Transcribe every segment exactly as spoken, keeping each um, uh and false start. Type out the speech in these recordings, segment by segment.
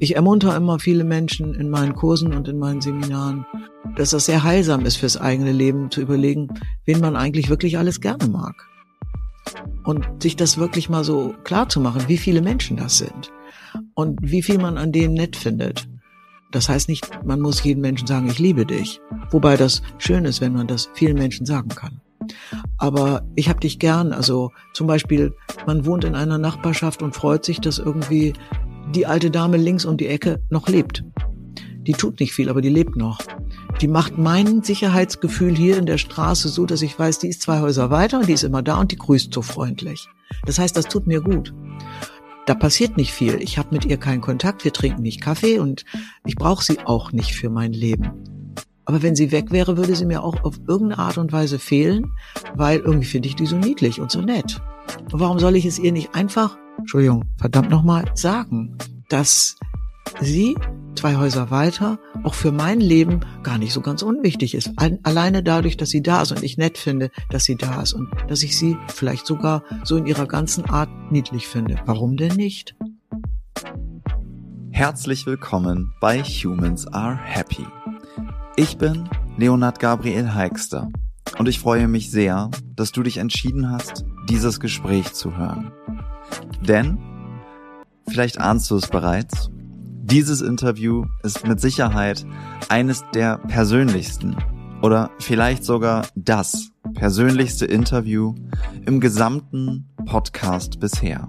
Ich ermuntere immer viele Menschen in meinen Kursen und in meinen Seminaren, dass das sehr heilsam ist fürs eigene Leben, zu überlegen, wen man eigentlich wirklich alles gerne mag. Und sich das wirklich mal so klar zu machen, wie viele Menschen das sind und wie viel man an denen nett findet. Das heißt nicht, man muss jedem Menschen sagen, ich liebe dich. Wobei das schön ist, wenn man das vielen Menschen sagen kann. Aber ich hab dich gern. Also zum Beispiel, man wohnt in einer Nachbarschaft und freut sich, dass irgendwie die alte Dame links um die Ecke noch lebt. Die tut nicht viel, aber die lebt noch. Die macht mein Sicherheitsgefühl hier in der Straße so, dass ich weiß, die ist zwei Häuser weiter und die ist immer da und die grüßt so freundlich. Das heißt, das tut mir gut. Da passiert nicht viel. Ich habe mit ihr keinen Kontakt, wir trinken nicht Kaffee und ich brauche sie auch nicht für mein Leben. Aber wenn sie weg wäre, würde sie mir auch auf irgendeine Art und Weise fehlen, weil irgendwie finde ich die so niedlich und so nett. Und warum soll ich es ihr nicht einfach, Entschuldigung, verdammt nochmal, sagen, dass sie zwei Häuser weiter auch für mein Leben gar nicht so ganz unwichtig ist. Alleine dadurch, dass sie da ist und ich nett finde, dass sie da ist und dass ich sie vielleicht sogar so in ihrer ganzen Art niedlich finde. Warum denn nicht? Herzlich willkommen bei Humans Are Happy. Ich bin Leonhard Gabriel Heikster und ich freue mich sehr, dass du dich entschieden hast, dieses Gespräch zu hören. Denn, vielleicht ahnst du es bereits, dieses Interview ist mit Sicherheit eines der persönlichsten oder vielleicht sogar das persönlichste Interview im gesamten Podcast bisher.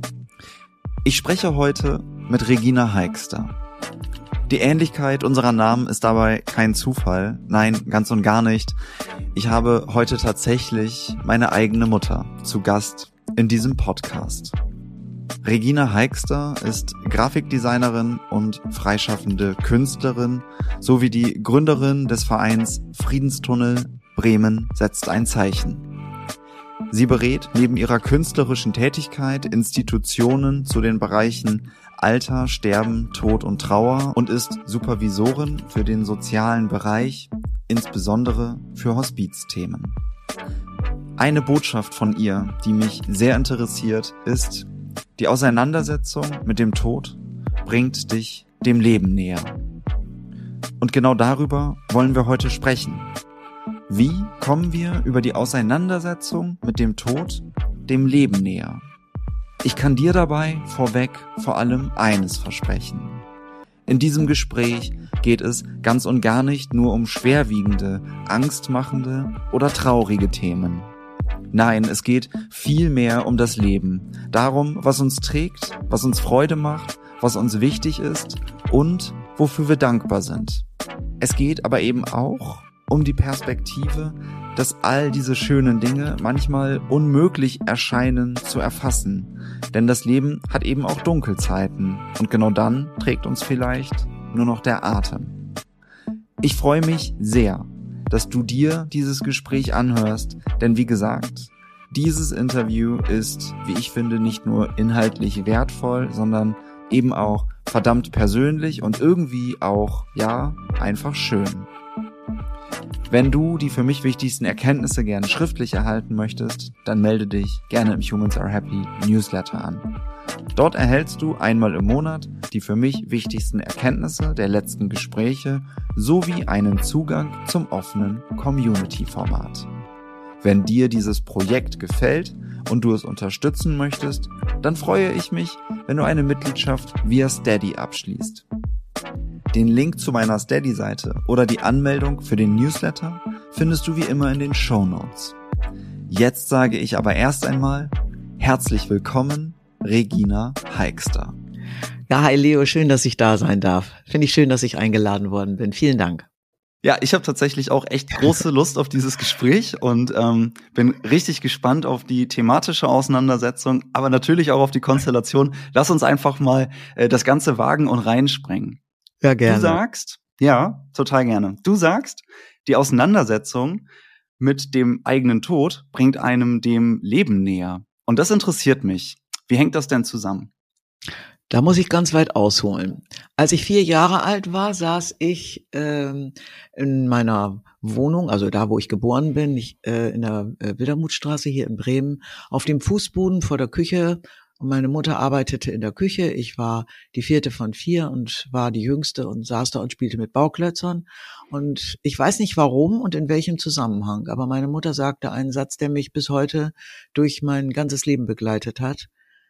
Ich spreche heute mit Regina Heikster. Die Ähnlichkeit unserer Namen ist dabei kein Zufall, nein, ganz und gar nicht. Ich habe heute tatsächlich meine eigene Mutter zu Gast in diesem Podcast. Regina Heikster ist Grafikdesignerin und freischaffende Künstlerin sowie die Gründerin des Vereins Friedenstunnel Bremen setzt ein Zeichen. Sie berät neben ihrer künstlerischen Tätigkeit Institutionen zu den Bereichen Alter, Sterben, Tod und Trauer und ist Supervisorin für den sozialen Bereich, insbesondere für Hospizthemen. Eine Botschaft von ihr, die mich sehr interessiert, ist: Die Auseinandersetzung mit dem Tod bringt dich dem Leben näher. Und genau darüber wollen wir heute sprechen. Wie kommen wir über die Auseinandersetzung mit dem Tod dem Leben näher? Ich kann dir dabei vorweg vor allem eines versprechen. In diesem Gespräch geht es ganz und gar nicht nur um schwerwiegende, angstmachende oder traurige Themen. Nein, es geht viel mehr um das Leben, darum, was uns trägt, was uns Freude macht, was uns wichtig ist und wofür wir dankbar sind. Es geht aber eben auch um die Perspektive, dass all diese schönen Dinge manchmal unmöglich erscheinen zu erfassen. Denn das Leben hat eben auch Dunkelzeiten und genau dann trägt uns vielleicht nur noch der Atem. Ich freue mich sehr, dass du dir dieses Gespräch anhörst, denn wie gesagt, dieses Interview ist, wie ich finde, nicht nur inhaltlich wertvoll, sondern eben auch verdammt persönlich und irgendwie auch, ja, einfach schön. Wenn du die für mich wichtigsten Erkenntnisse gerne schriftlich erhalten möchtest, dann melde dich gerne im Humans Are Happy Newsletter an. Dort erhältst du einmal im Monat die für mich wichtigsten Erkenntnisse der letzten Gespräche sowie einen Zugang zum offenen Community-Format. Wenn dir dieses Projekt gefällt und du es unterstützen möchtest, dann freue ich mich, wenn du eine Mitgliedschaft via Steady abschließt. Den Link zu meiner Steady-Seite oder die Anmeldung für den Newsletter findest du wie immer in den Shownotes. Jetzt sage ich aber erst einmal herzlich willkommen, Regina Heikster. Ja, hi Leo, schön, dass ich da sein darf. Finde ich schön, dass ich eingeladen worden bin. Vielen Dank. Ja, ich habe tatsächlich auch echt große Lust auf dieses Gespräch und ähm, bin richtig gespannt auf die thematische Auseinandersetzung, aber natürlich auch auf die Konstellation. Lass uns einfach mal äh, das Ganze wagen und reinspringen. Ja, gerne. Du sagst, ja, total gerne. Du sagst, die Auseinandersetzung mit dem eigenen Tod bringt einem dem Leben näher. Und das interessiert mich. Wie hängt das denn zusammen? Da muss ich ganz weit ausholen. Als ich vier Jahre alt war, saß ich ähm, in meiner Wohnung, also da, wo ich geboren bin, ich, äh, in der äh, Wildermuthstraße hier in Bremen, auf dem Fußboden vor der Küche Und meine Mutter arbeitete in der Küche. Ich war die vierte von vier und war die jüngste und saß da und spielte mit Bauklötzern. Und ich weiß nicht warum und in welchem Zusammenhang, aber meine Mutter sagte einen Satz, der mich bis heute durch mein ganzes Leben begleitet hat.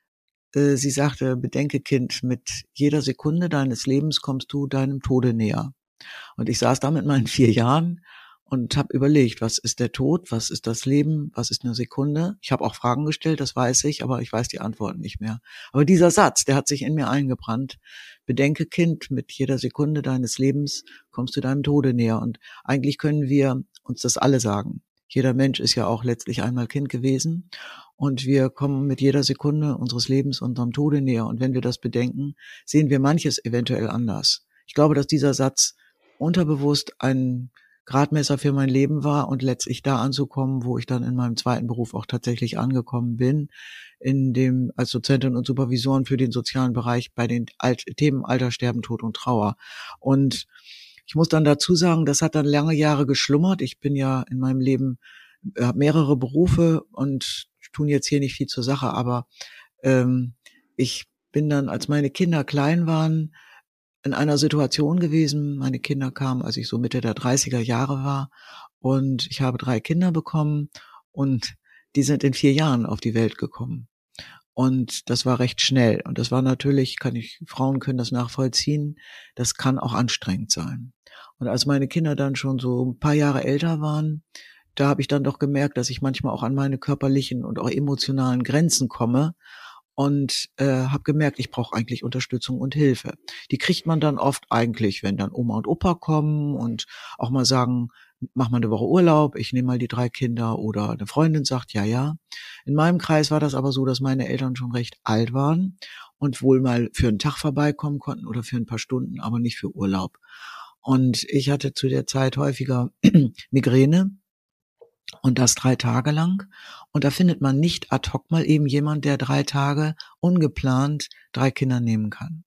Sie sagte, bedenke, Kind, mit jeder Sekunde deines Lebens kommst du deinem Tode näher. Und ich saß da mit meinen vier Jahren und habe überlegt, was ist der Tod, was ist das Leben, was ist eine Sekunde. Ich habe auch Fragen gestellt, das weiß ich, aber ich weiß die Antworten nicht mehr. Aber dieser Satz, der hat sich in mir eingebrannt. Bedenke, Kind, mit jeder Sekunde deines Lebens kommst du deinem Tode näher. Und eigentlich können wir uns das alle sagen. Jeder Mensch ist ja auch letztlich einmal Kind gewesen. Und wir kommen mit jeder Sekunde unseres Lebens unserem Tode näher. Und wenn wir das bedenken, sehen wir manches eventuell anders. Ich glaube, dass dieser Satz unterbewusst ein Gradmesser für mein Leben war und letztlich da anzukommen, wo ich dann in meinem zweiten Beruf auch tatsächlich angekommen bin, in dem als Dozentin und Supervisorin für den sozialen Bereich bei den Alt- Themen Alter, Sterben, Tod und Trauer. Und ich muss dann dazu sagen, das hat dann lange Jahre geschlummert. Ich bin ja in meinem Leben, habe mehrere Berufe und tun jetzt hier nicht viel zur Sache, aber ähm, ich bin dann, als meine Kinder klein waren, in einer Situation gewesen. Meine Kinder kamen, als ich so Mitte der dreißiger Jahre war, und ich habe drei Kinder bekommen und die sind in vier Jahren auf die Welt gekommen. Und das war recht schnell. Und das war natürlich, kann ich, Frauen können das nachvollziehen, das kann auch anstrengend sein. Und als meine Kinder dann schon so ein paar Jahre älter waren, da habe ich dann doch gemerkt, dass ich manchmal auch an meine körperlichen und auch emotionalen Grenzen komme. Und äh, habe gemerkt, ich brauche eigentlich Unterstützung und Hilfe. Die kriegt man dann oft eigentlich, wenn dann Oma und Opa kommen und auch mal sagen, mach mal eine Woche Urlaub, ich nehme mal die drei Kinder, oder eine Freundin sagt, ja, ja. In meinem Kreis war das aber so, dass meine Eltern schon recht alt waren und wohl mal für einen Tag vorbeikommen konnten oder für ein paar Stunden, aber nicht für Urlaub. Und ich hatte zu der Zeit häufiger Migräne. Und das drei Tage lang. Und da findet man nicht ad hoc mal eben jemand, der drei Tage ungeplant drei Kinder nehmen kann.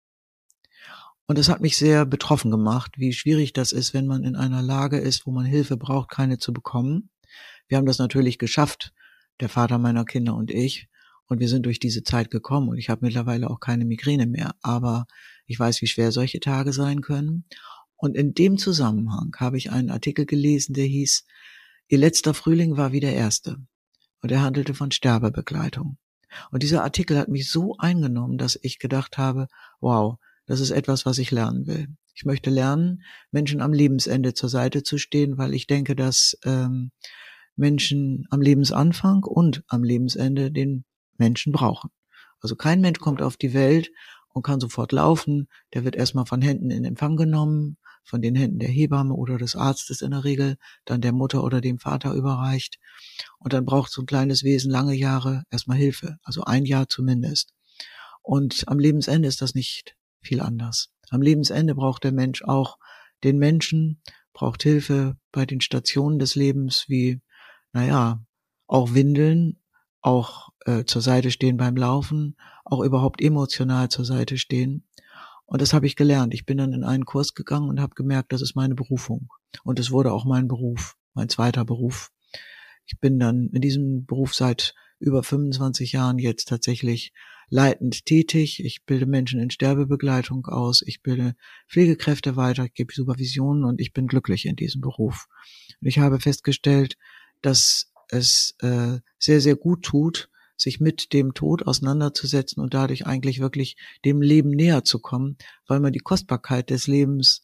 Und das hat mich sehr betroffen gemacht, wie schwierig das ist, wenn man in einer Lage ist, wo man Hilfe braucht, keine zu bekommen. Wir haben das natürlich geschafft, der Vater meiner Kinder und ich. Und wir sind durch diese Zeit gekommen. Und ich habe mittlerweile auch keine Migräne mehr. Aber ich weiß, wie schwer solche Tage sein können. Und in dem Zusammenhang habe ich einen Artikel gelesen, der hieß, Ihr letzter Frühling war wie der erste. Und er handelte von Sterbebegleitung. Und dieser Artikel hat mich so eingenommen, dass ich gedacht habe, wow, das ist etwas, was ich lernen will. Ich möchte lernen, Menschen am Lebensende zur Seite zu stehen, weil ich denke, dass ähm, Menschen am Lebensanfang und am Lebensende den Menschen brauchen. Also kein Mensch kommt auf die Welt und kann sofort laufen. Der wird erstmal von Händen in Empfang genommen, von den Händen der Hebamme oder des Arztes in der Regel, dann der Mutter oder dem Vater überreicht. Und dann braucht so ein kleines Wesen lange Jahre erstmal Hilfe, also ein Jahr zumindest. Und am Lebensende ist das nicht viel anders. Am Lebensende braucht der Mensch auch den Menschen, braucht Hilfe bei den Stationen des Lebens, wie, naja, auch Windeln, auch äh, zur Seite stehen beim Laufen, auch überhaupt emotional zur Seite stehen. Und das habe ich gelernt. Ich bin dann in einen Kurs gegangen und habe gemerkt, das ist meine Berufung. Und es wurde auch mein Beruf, mein zweiter Beruf. Ich bin dann in diesem Beruf seit über fünfundzwanzig Jahren jetzt tatsächlich leitend tätig. Ich bilde Menschen in Sterbebegleitung aus. Ich bilde Pflegekräfte weiter, ich gebe Supervisionen und ich bin glücklich in diesem Beruf. Und ich habe festgestellt, dass es äh, sehr, sehr gut tut, sich mit dem Tod auseinanderzusetzen und dadurch eigentlich wirklich dem Leben näher zu kommen, weil man die Kostbarkeit des Lebens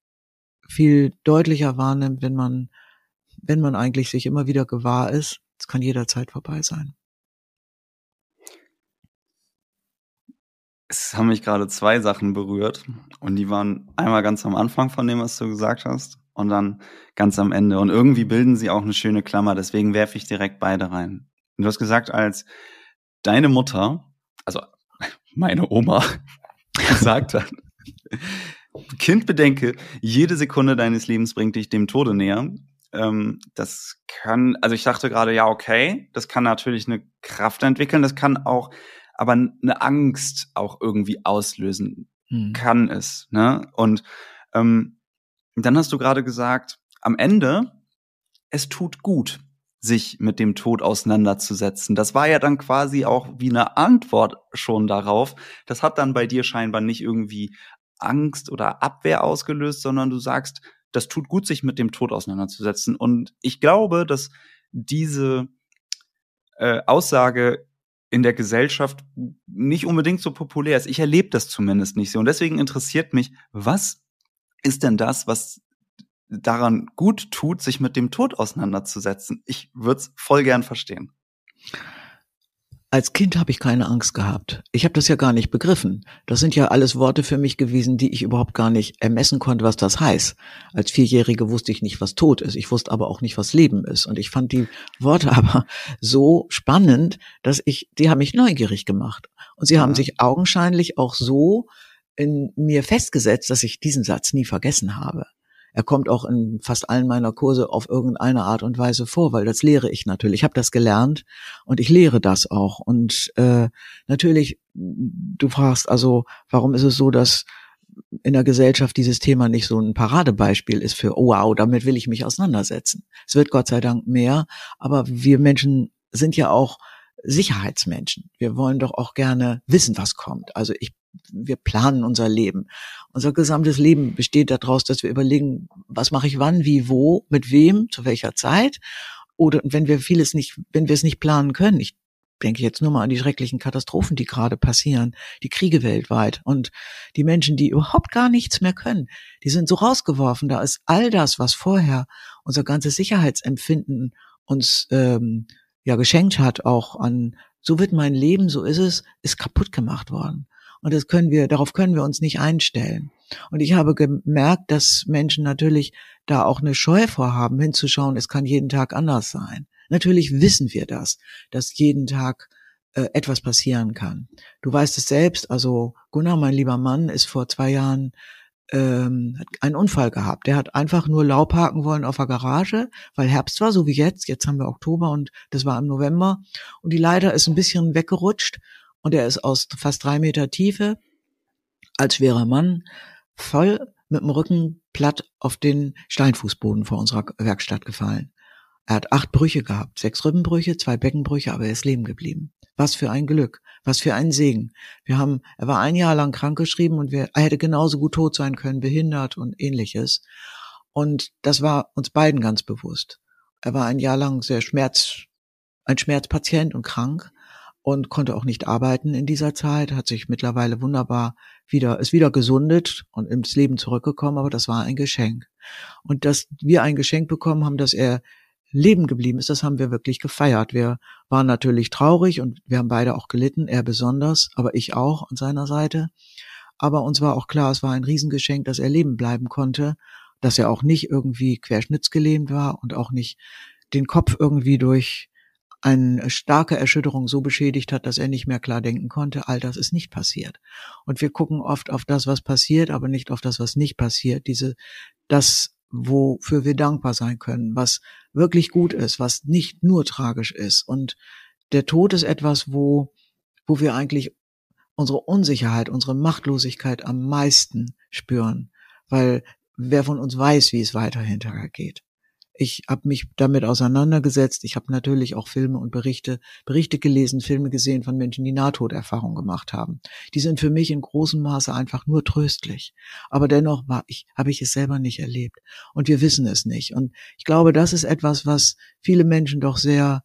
viel deutlicher wahrnimmt, wenn man, wenn man eigentlich sich immer wieder gewahr ist, es kann jederzeit vorbei sein. Es haben mich gerade zwei Sachen berührt und die waren einmal ganz am Anfang von dem, was du gesagt hast, und dann ganz am Ende. Und irgendwie bilden sie auch eine schöne Klammer, deswegen werfe ich direkt beide rein. Und du hast gesagt, als deine Mutter, also meine Oma, gesagt hat, Kind, bedenke, jede Sekunde deines Lebens bringt dich dem Tode näher. Ähm, das kann, also ich dachte gerade, ja, okay, das kann natürlich eine Kraft entwickeln, das kann auch aber eine Angst auch irgendwie auslösen, hm. kann es. Ne? Und ähm, dann hast du gerade gesagt, am Ende, es tut gut, sich mit dem Tod auseinanderzusetzen. Das war ja dann quasi auch wie eine Antwort schon darauf. Das hat dann bei dir scheinbar nicht irgendwie Angst oder Abwehr ausgelöst, sondern du sagst, das tut gut, sich mit dem Tod auseinanderzusetzen. Und ich glaube, dass diese äh, Aussage in der Gesellschaft nicht unbedingt so populär ist. Ich erlebe das zumindest nicht so. Und deswegen interessiert mich, was ist denn das, was daran gut tut, sich mit dem Tod auseinanderzusetzen? Ich würde es voll gern verstehen. Als Kind habe ich keine Angst gehabt. Ich habe das ja gar nicht begriffen. Das sind ja alles Worte für mich gewesen, die ich überhaupt gar nicht ermessen konnte, was das heißt. Als Vierjährige wusste ich nicht, was Tod ist. Ich wusste aber auch nicht, was Leben ist. Und ich fand die Worte aber so spannend, dass ich, die haben mich neugierig gemacht. Und sie ja. haben sich augenscheinlich auch so in mir festgesetzt, dass ich diesen Satz nie vergessen habe. Er kommt auch in fast allen meiner Kurse auf irgendeine Art und Weise vor, weil das lehre ich natürlich. Ich habe das gelernt und ich lehre das auch. Und äh, natürlich, du fragst also, warum ist es so, dass in der Gesellschaft dieses Thema nicht so ein Paradebeispiel ist für, oh wow, damit will ich mich auseinandersetzen. Es wird Gott sei Dank mehr, aber wir Menschen sind ja auch Sicherheitsmenschen. Wir wollen doch auch gerne wissen, was kommt. Also ich wir planen unser Leben. Unser gesamtes Leben besteht daraus, dass wir überlegen, was mache ich wann, wie, wo, mit wem, zu welcher Zeit. Oder wenn wir vieles nicht, wenn wir es nicht planen können. Ich denke jetzt nur mal an die schrecklichen Katastrophen, die gerade passieren, die Kriege weltweit und die Menschen, die überhaupt gar nichts mehr können. Die sind so rausgeworfen. Da ist all das, was vorher unser ganzes Sicherheitsempfinden uns ähm, ja geschenkt hat, auch an, so wird mein Leben, so ist es, ist kaputt gemacht worden. Und das können wir, darauf können wir uns nicht einstellen. Und ich habe gemerkt, dass Menschen natürlich da auch eine Scheu vorhaben, hinzuschauen, es kann jeden Tag anders sein. Natürlich wissen wir das, dass jeden Tag äh, etwas passieren kann. Du weißt es selbst, also Gunnar, mein lieber Mann, ist vor zwei Jahren ähm, hat einen Unfall gehabt. Der hat einfach nur Laub haken wollen auf der Garage, weil Herbst war, so wie jetzt. Jetzt haben wir Oktober und das war im November. Und die Leiter ist ein bisschen weggerutscht. Und er ist aus fast drei Meter Tiefe, als schwerer Mann, voll mit dem Rücken platt auf den Steinfußboden vor unserer Werkstatt gefallen. Er hat acht Brüche gehabt, sechs Rippenbrüche, zwei Beckenbrüche, aber er ist leben geblieben. Was für ein Glück, was für ein Segen. Wir haben, er war ein Jahr lang krankgeschrieben und wir, er hätte genauso gut tot sein können, behindert und ähnliches. Und das war uns beiden ganz bewusst. Er war ein Jahr lang sehr Schmerz, ein Schmerzpatient und krank. Und konnte auch nicht arbeiten in dieser Zeit, hat sich mittlerweile wunderbar wieder, ist wieder gesundet und ins Leben zurückgekommen, aber das war ein Geschenk. Und dass wir ein Geschenk bekommen haben, dass er leben geblieben ist, das haben wir wirklich gefeiert. Wir waren natürlich traurig und wir haben beide auch gelitten, er besonders, aber ich auch an seiner Seite. Aber uns war auch klar, es war ein Riesengeschenk, dass er leben bleiben konnte, dass er auch nicht irgendwie querschnittsgelähmt war und auch nicht den Kopf irgendwie durch eine starke Erschütterung so beschädigt hat, dass er nicht mehr klar denken konnte. All das ist nicht passiert. Und wir gucken oft auf das, was passiert, aber nicht auf das, was nicht passiert. Diese, das, wofür wir dankbar sein können, was wirklich gut ist, was nicht nur tragisch ist. Und der Tod ist etwas, wo, wo wir eigentlich unsere Unsicherheit, unsere Machtlosigkeit am meisten spüren. Weil wer von uns weiß, wie es weiter hinterher geht. Ich habe mich damit auseinandergesetzt. Ich habe natürlich auch Filme und Berichte, Berichte gelesen, Filme gesehen von Menschen, die Nahtoderfahrung gemacht haben. Die sind für mich in großem Maße einfach nur tröstlich. Aber dennoch war ich, habe ich es selber nicht erlebt. Und wir wissen es nicht. Und ich glaube, das ist etwas, was viele Menschen doch sehr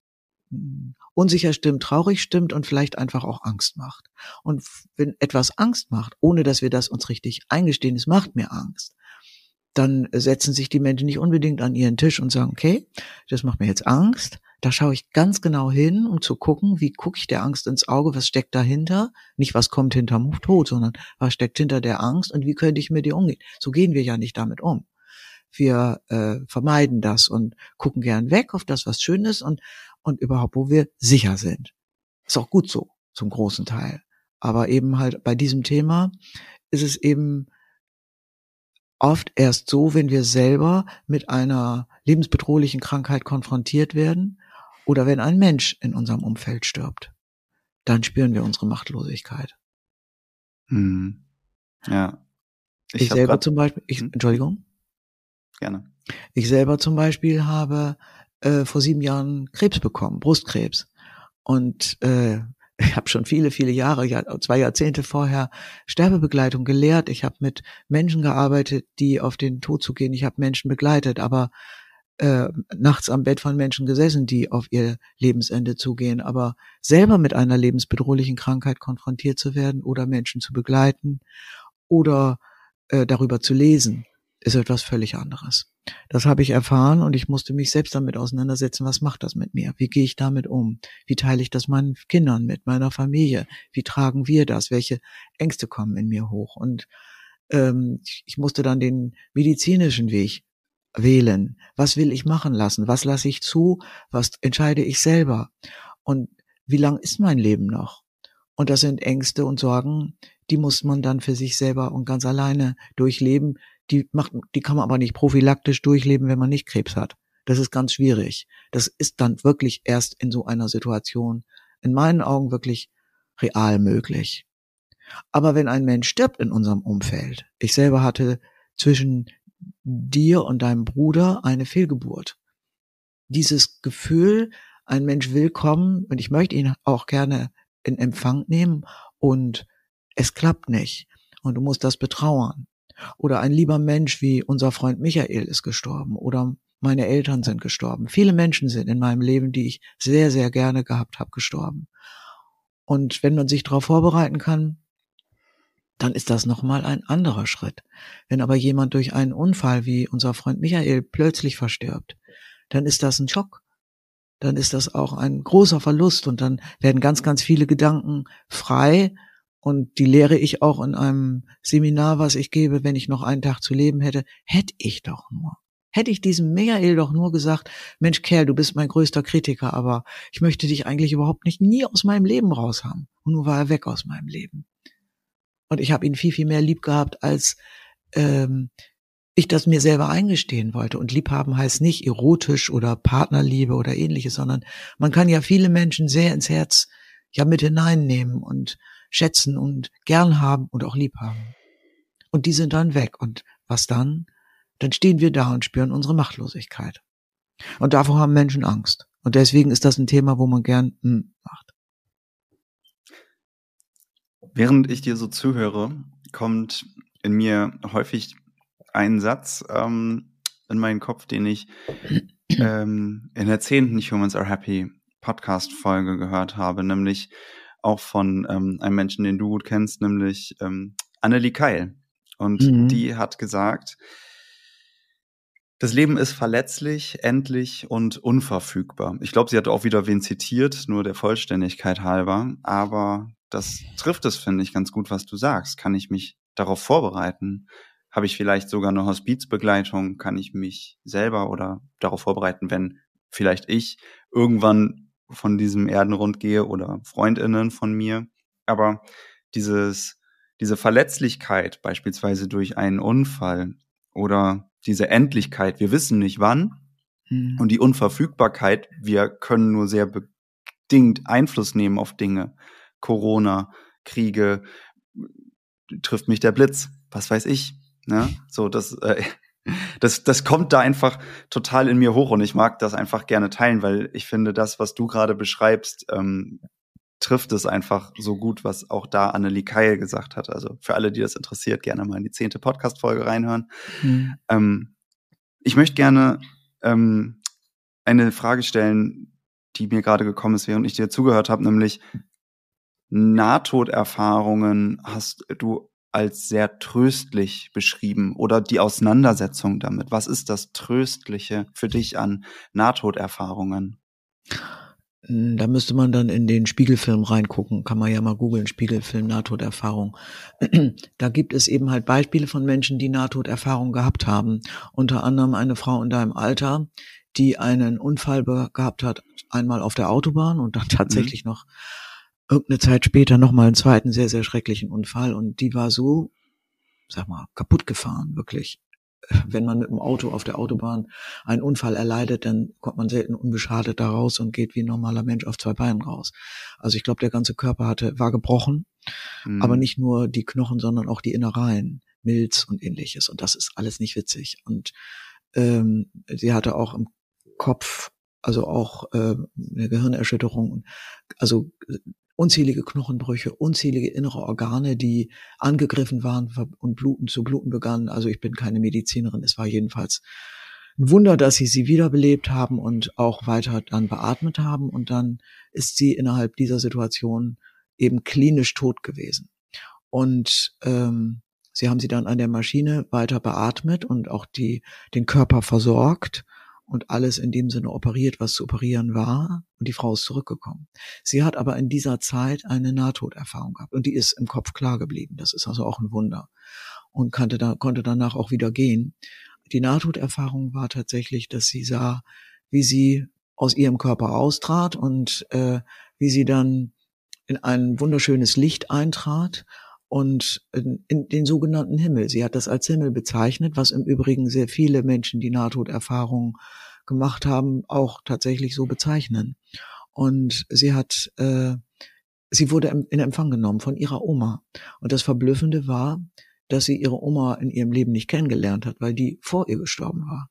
unsicher stimmt, traurig stimmt und vielleicht einfach auch Angst macht. Und wenn etwas Angst macht, ohne dass wir das uns richtig eingestehen, es macht mir Angst, dann setzen sich die Menschen nicht unbedingt an ihren Tisch und sagen, okay, das macht mir jetzt Angst. Da schaue ich ganz genau hin, um zu gucken, wie gucke ich der Angst ins Auge, was steckt dahinter? Nicht, was kommt hinterm Tod, sondern was steckt hinter der Angst und wie könnte ich mit ihr umgehen? So gehen wir ja nicht damit um. Wir äh, vermeiden das und gucken gern weg auf das, was schön ist und, und überhaupt, wo wir sicher sind. Ist auch gut so, zum großen Teil. Aber eben halt bei diesem Thema ist es eben oft erst so, wenn wir selber mit einer lebensbedrohlichen Krankheit konfrontiert werden oder wenn ein Mensch in unserem Umfeld stirbt. Dann spüren wir unsere Machtlosigkeit. Hm. Ja. Ich, ich selber zum Beispiel, ich, Entschuldigung. Gerne. Ich selber zum Beispiel habe äh, vor sieben Jahren Krebs bekommen, Brustkrebs. Und äh, ich habe schon viele, viele Jahre, ja, zwei Jahrzehnte vorher Sterbebegleitung gelehrt. Ich habe mit Menschen gearbeitet, die auf den Tod zugehen. Ich habe Menschen begleitet, aber äh, nachts am Bett von Menschen gesessen, die auf ihr Lebensende zugehen. Aber selber mit einer lebensbedrohlichen Krankheit konfrontiert zu werden oder Menschen zu begleiten oder äh, darüber zu lesen, ist etwas völlig anderes. Das habe ich erfahren und ich musste mich selbst damit auseinandersetzen, was macht das mit mir? Wie gehe ich damit um? Wie teile ich das meinen Kindern mit, meiner Familie? Wie tragen wir das? Welche Ängste kommen in mir hoch? Und ähm, ich musste dann den medizinischen Weg wählen. Was will ich machen lassen? Was lasse ich zu? Was entscheide ich selber? Und wie lang ist mein Leben noch? Und das sind Ängste und Sorgen, die muss man dann für sich selber und ganz alleine durchleben. Die macht, die kann man aber nicht prophylaktisch durchleben, wenn man nicht Krebs hat. Das ist ganz schwierig. Das ist dann wirklich erst in so einer Situation in meinen Augen wirklich real möglich. Aber wenn ein Mensch stirbt in unserem Umfeld, ich selber hatte zwischen dir und deinem Bruder eine Fehlgeburt. Dieses Gefühl, ein Mensch will kommen und ich möchte ihn auch gerne in Empfang nehmen und es klappt nicht und du musst das betrauern. Oder ein lieber Mensch wie unser Freund Michael ist gestorben oder meine Eltern sind gestorben. Viele Menschen sind in meinem Leben, die ich sehr, sehr gerne gehabt habe, gestorben. Und wenn man sich darauf vorbereiten kann, dann ist das nochmal ein anderer Schritt. Wenn aber jemand durch einen Unfall wie unser Freund Michael plötzlich verstirbt, dann ist das ein Schock. Dann ist das auch ein großer Verlust und dann werden ganz, ganz viele Gedanken frei und die lehre ich auch in einem Seminar, was ich gebe, wenn ich noch einen Tag zu leben hätte, hätte ich doch nur. Hätte ich diesem Michael doch nur gesagt, Mensch Kerl, du bist mein größter Kritiker, aber ich möchte dich eigentlich überhaupt nicht nie aus meinem Leben raus haben. Und nun war er weg aus meinem Leben. Und ich habe ihn viel, viel mehr lieb gehabt, als ähm, ich das mir selber eingestehen wollte. Und liebhaben heißt nicht erotisch oder Partnerliebe oder ähnliches, sondern man kann ja viele Menschen sehr ins Herz ja mit hineinnehmen und schätzen und gern haben und auch lieb haben. Und die sind dann weg. Und was dann? Dann stehen wir da und spüren unsere Machtlosigkeit. Und davor haben Menschen Angst. Und deswegen ist das ein Thema, wo man gern hm, macht. Während ich dir so zuhöre, kommt in mir häufig ein Satz ähm, in meinen Kopf, den ich ähm, in der zehnten Humans Are Happy Podcast-Folge gehört habe, nämlich auch von ähm, einem Menschen, den du gut kennst, nämlich ähm, Annelie Keil. Und mhm. die hat gesagt, das Leben ist verletzlich, endlich und unverfügbar. Ich glaube, sie hat auch wieder wen zitiert, nur der Vollständigkeit halber. Aber das trifft es, finde ich, ganz gut, was du sagst. Kann ich mich darauf vorbereiten? Habe ich vielleicht sogar eine Hospizbegleitung? Kann ich mich selber oder darauf vorbereiten, wenn vielleicht ich irgendwann von diesem Erdenrund gehe oder FreundInnen von mir? Aber dieses, diese Verletzlichkeit beispielsweise durch einen Unfall oder diese Endlichkeit, wir wissen nicht wann, hm. und die Unverfügbarkeit, wir können nur sehr bedingt Einfluss nehmen auf Dinge. Corona, Kriege, trifft mich der Blitz, was weiß ich. Ne? So, das, äh, das, das kommt da einfach total in mir hoch und ich mag das einfach gerne teilen, weil ich finde, das, was du gerade beschreibst, ähm, trifft es einfach so gut, was auch da Annelie Keil gesagt hat. Also für alle, die das interessiert, gerne mal in die zehnte Podcast-Folge reinhören. Mhm. Ähm, ich möchte gerne ähm, eine Frage stellen, die mir gerade gekommen ist, während ich dir zugehört habe, nämlich Nahtoderfahrungen hast du als sehr tröstlich beschrieben oder die Auseinandersetzung damit. Was ist das Tröstliche für dich an Nahtoderfahrungen? Da müsste man dann in den Spiegelfilm reingucken. Kann man ja mal googeln, Spiegelfilm, Nahtoderfahrung. Da gibt es eben halt Beispiele von Menschen, die Nahtoderfahrung gehabt haben. Unter anderem eine Frau in deinem Alter, die einen Unfall gehabt hat, einmal auf der Autobahn und dann tatsächlich mhm. noch irgendeine Zeit später nochmal einen zweiten sehr, sehr schrecklichen Unfall. Und die war so, sag mal, kaputt gefahren, wirklich. Wenn man mit dem Auto auf der Autobahn einen Unfall erleidet, dann kommt man selten unbeschadet da raus und geht wie ein normaler Mensch auf zwei Beinen raus. Also ich glaube, der ganze Körper hatte, war gebrochen, mhm. aber nicht nur die Knochen, sondern auch die Innereien, Milz und ähnliches. Und das ist alles nicht witzig. Und ähm, sie hatte auch im Kopf also auch äh, eine Gehirnerschütterung, also unzählige Knochenbrüche, unzählige innere Organe, die angegriffen waren und bluten, zu bluten begannen. Also ich bin keine Medizinerin, es war jedenfalls ein Wunder, dass sie sie wiederbelebt haben und auch weiter dann beatmet haben. Und dann ist sie innerhalb dieser Situation eben klinisch tot gewesen. Und ähm, sie haben sie dann an der Maschine weiter beatmet und auch die den Körper versorgt und alles in dem Sinne operiert, was zu operieren war. Und die Frau ist zurückgekommen. Sie hat aber in dieser Zeit eine Nahtoderfahrung gehabt und die ist im Kopf klar geblieben. Das ist also auch ein Wunder. Und konnte, da, konnte danach auch wieder gehen. Die Nahtoderfahrung war tatsächlich, dass sie sah, wie sie aus ihrem Körper austrat und äh, wie sie dann in ein wunderschönes Licht eintrat und in, in den sogenannten Himmel. Sie hat das als Himmel bezeichnet, was im Übrigen sehr viele Menschen, die Nahtoderfahrungen gemacht haben, auch tatsächlich so bezeichnen. Und sie hat, äh, sie wurde in Empfang genommen von ihrer Oma. Und das Verblüffende war, dass sie ihre Oma in ihrem Leben nicht kennengelernt hat, weil die vor ihr gestorben war.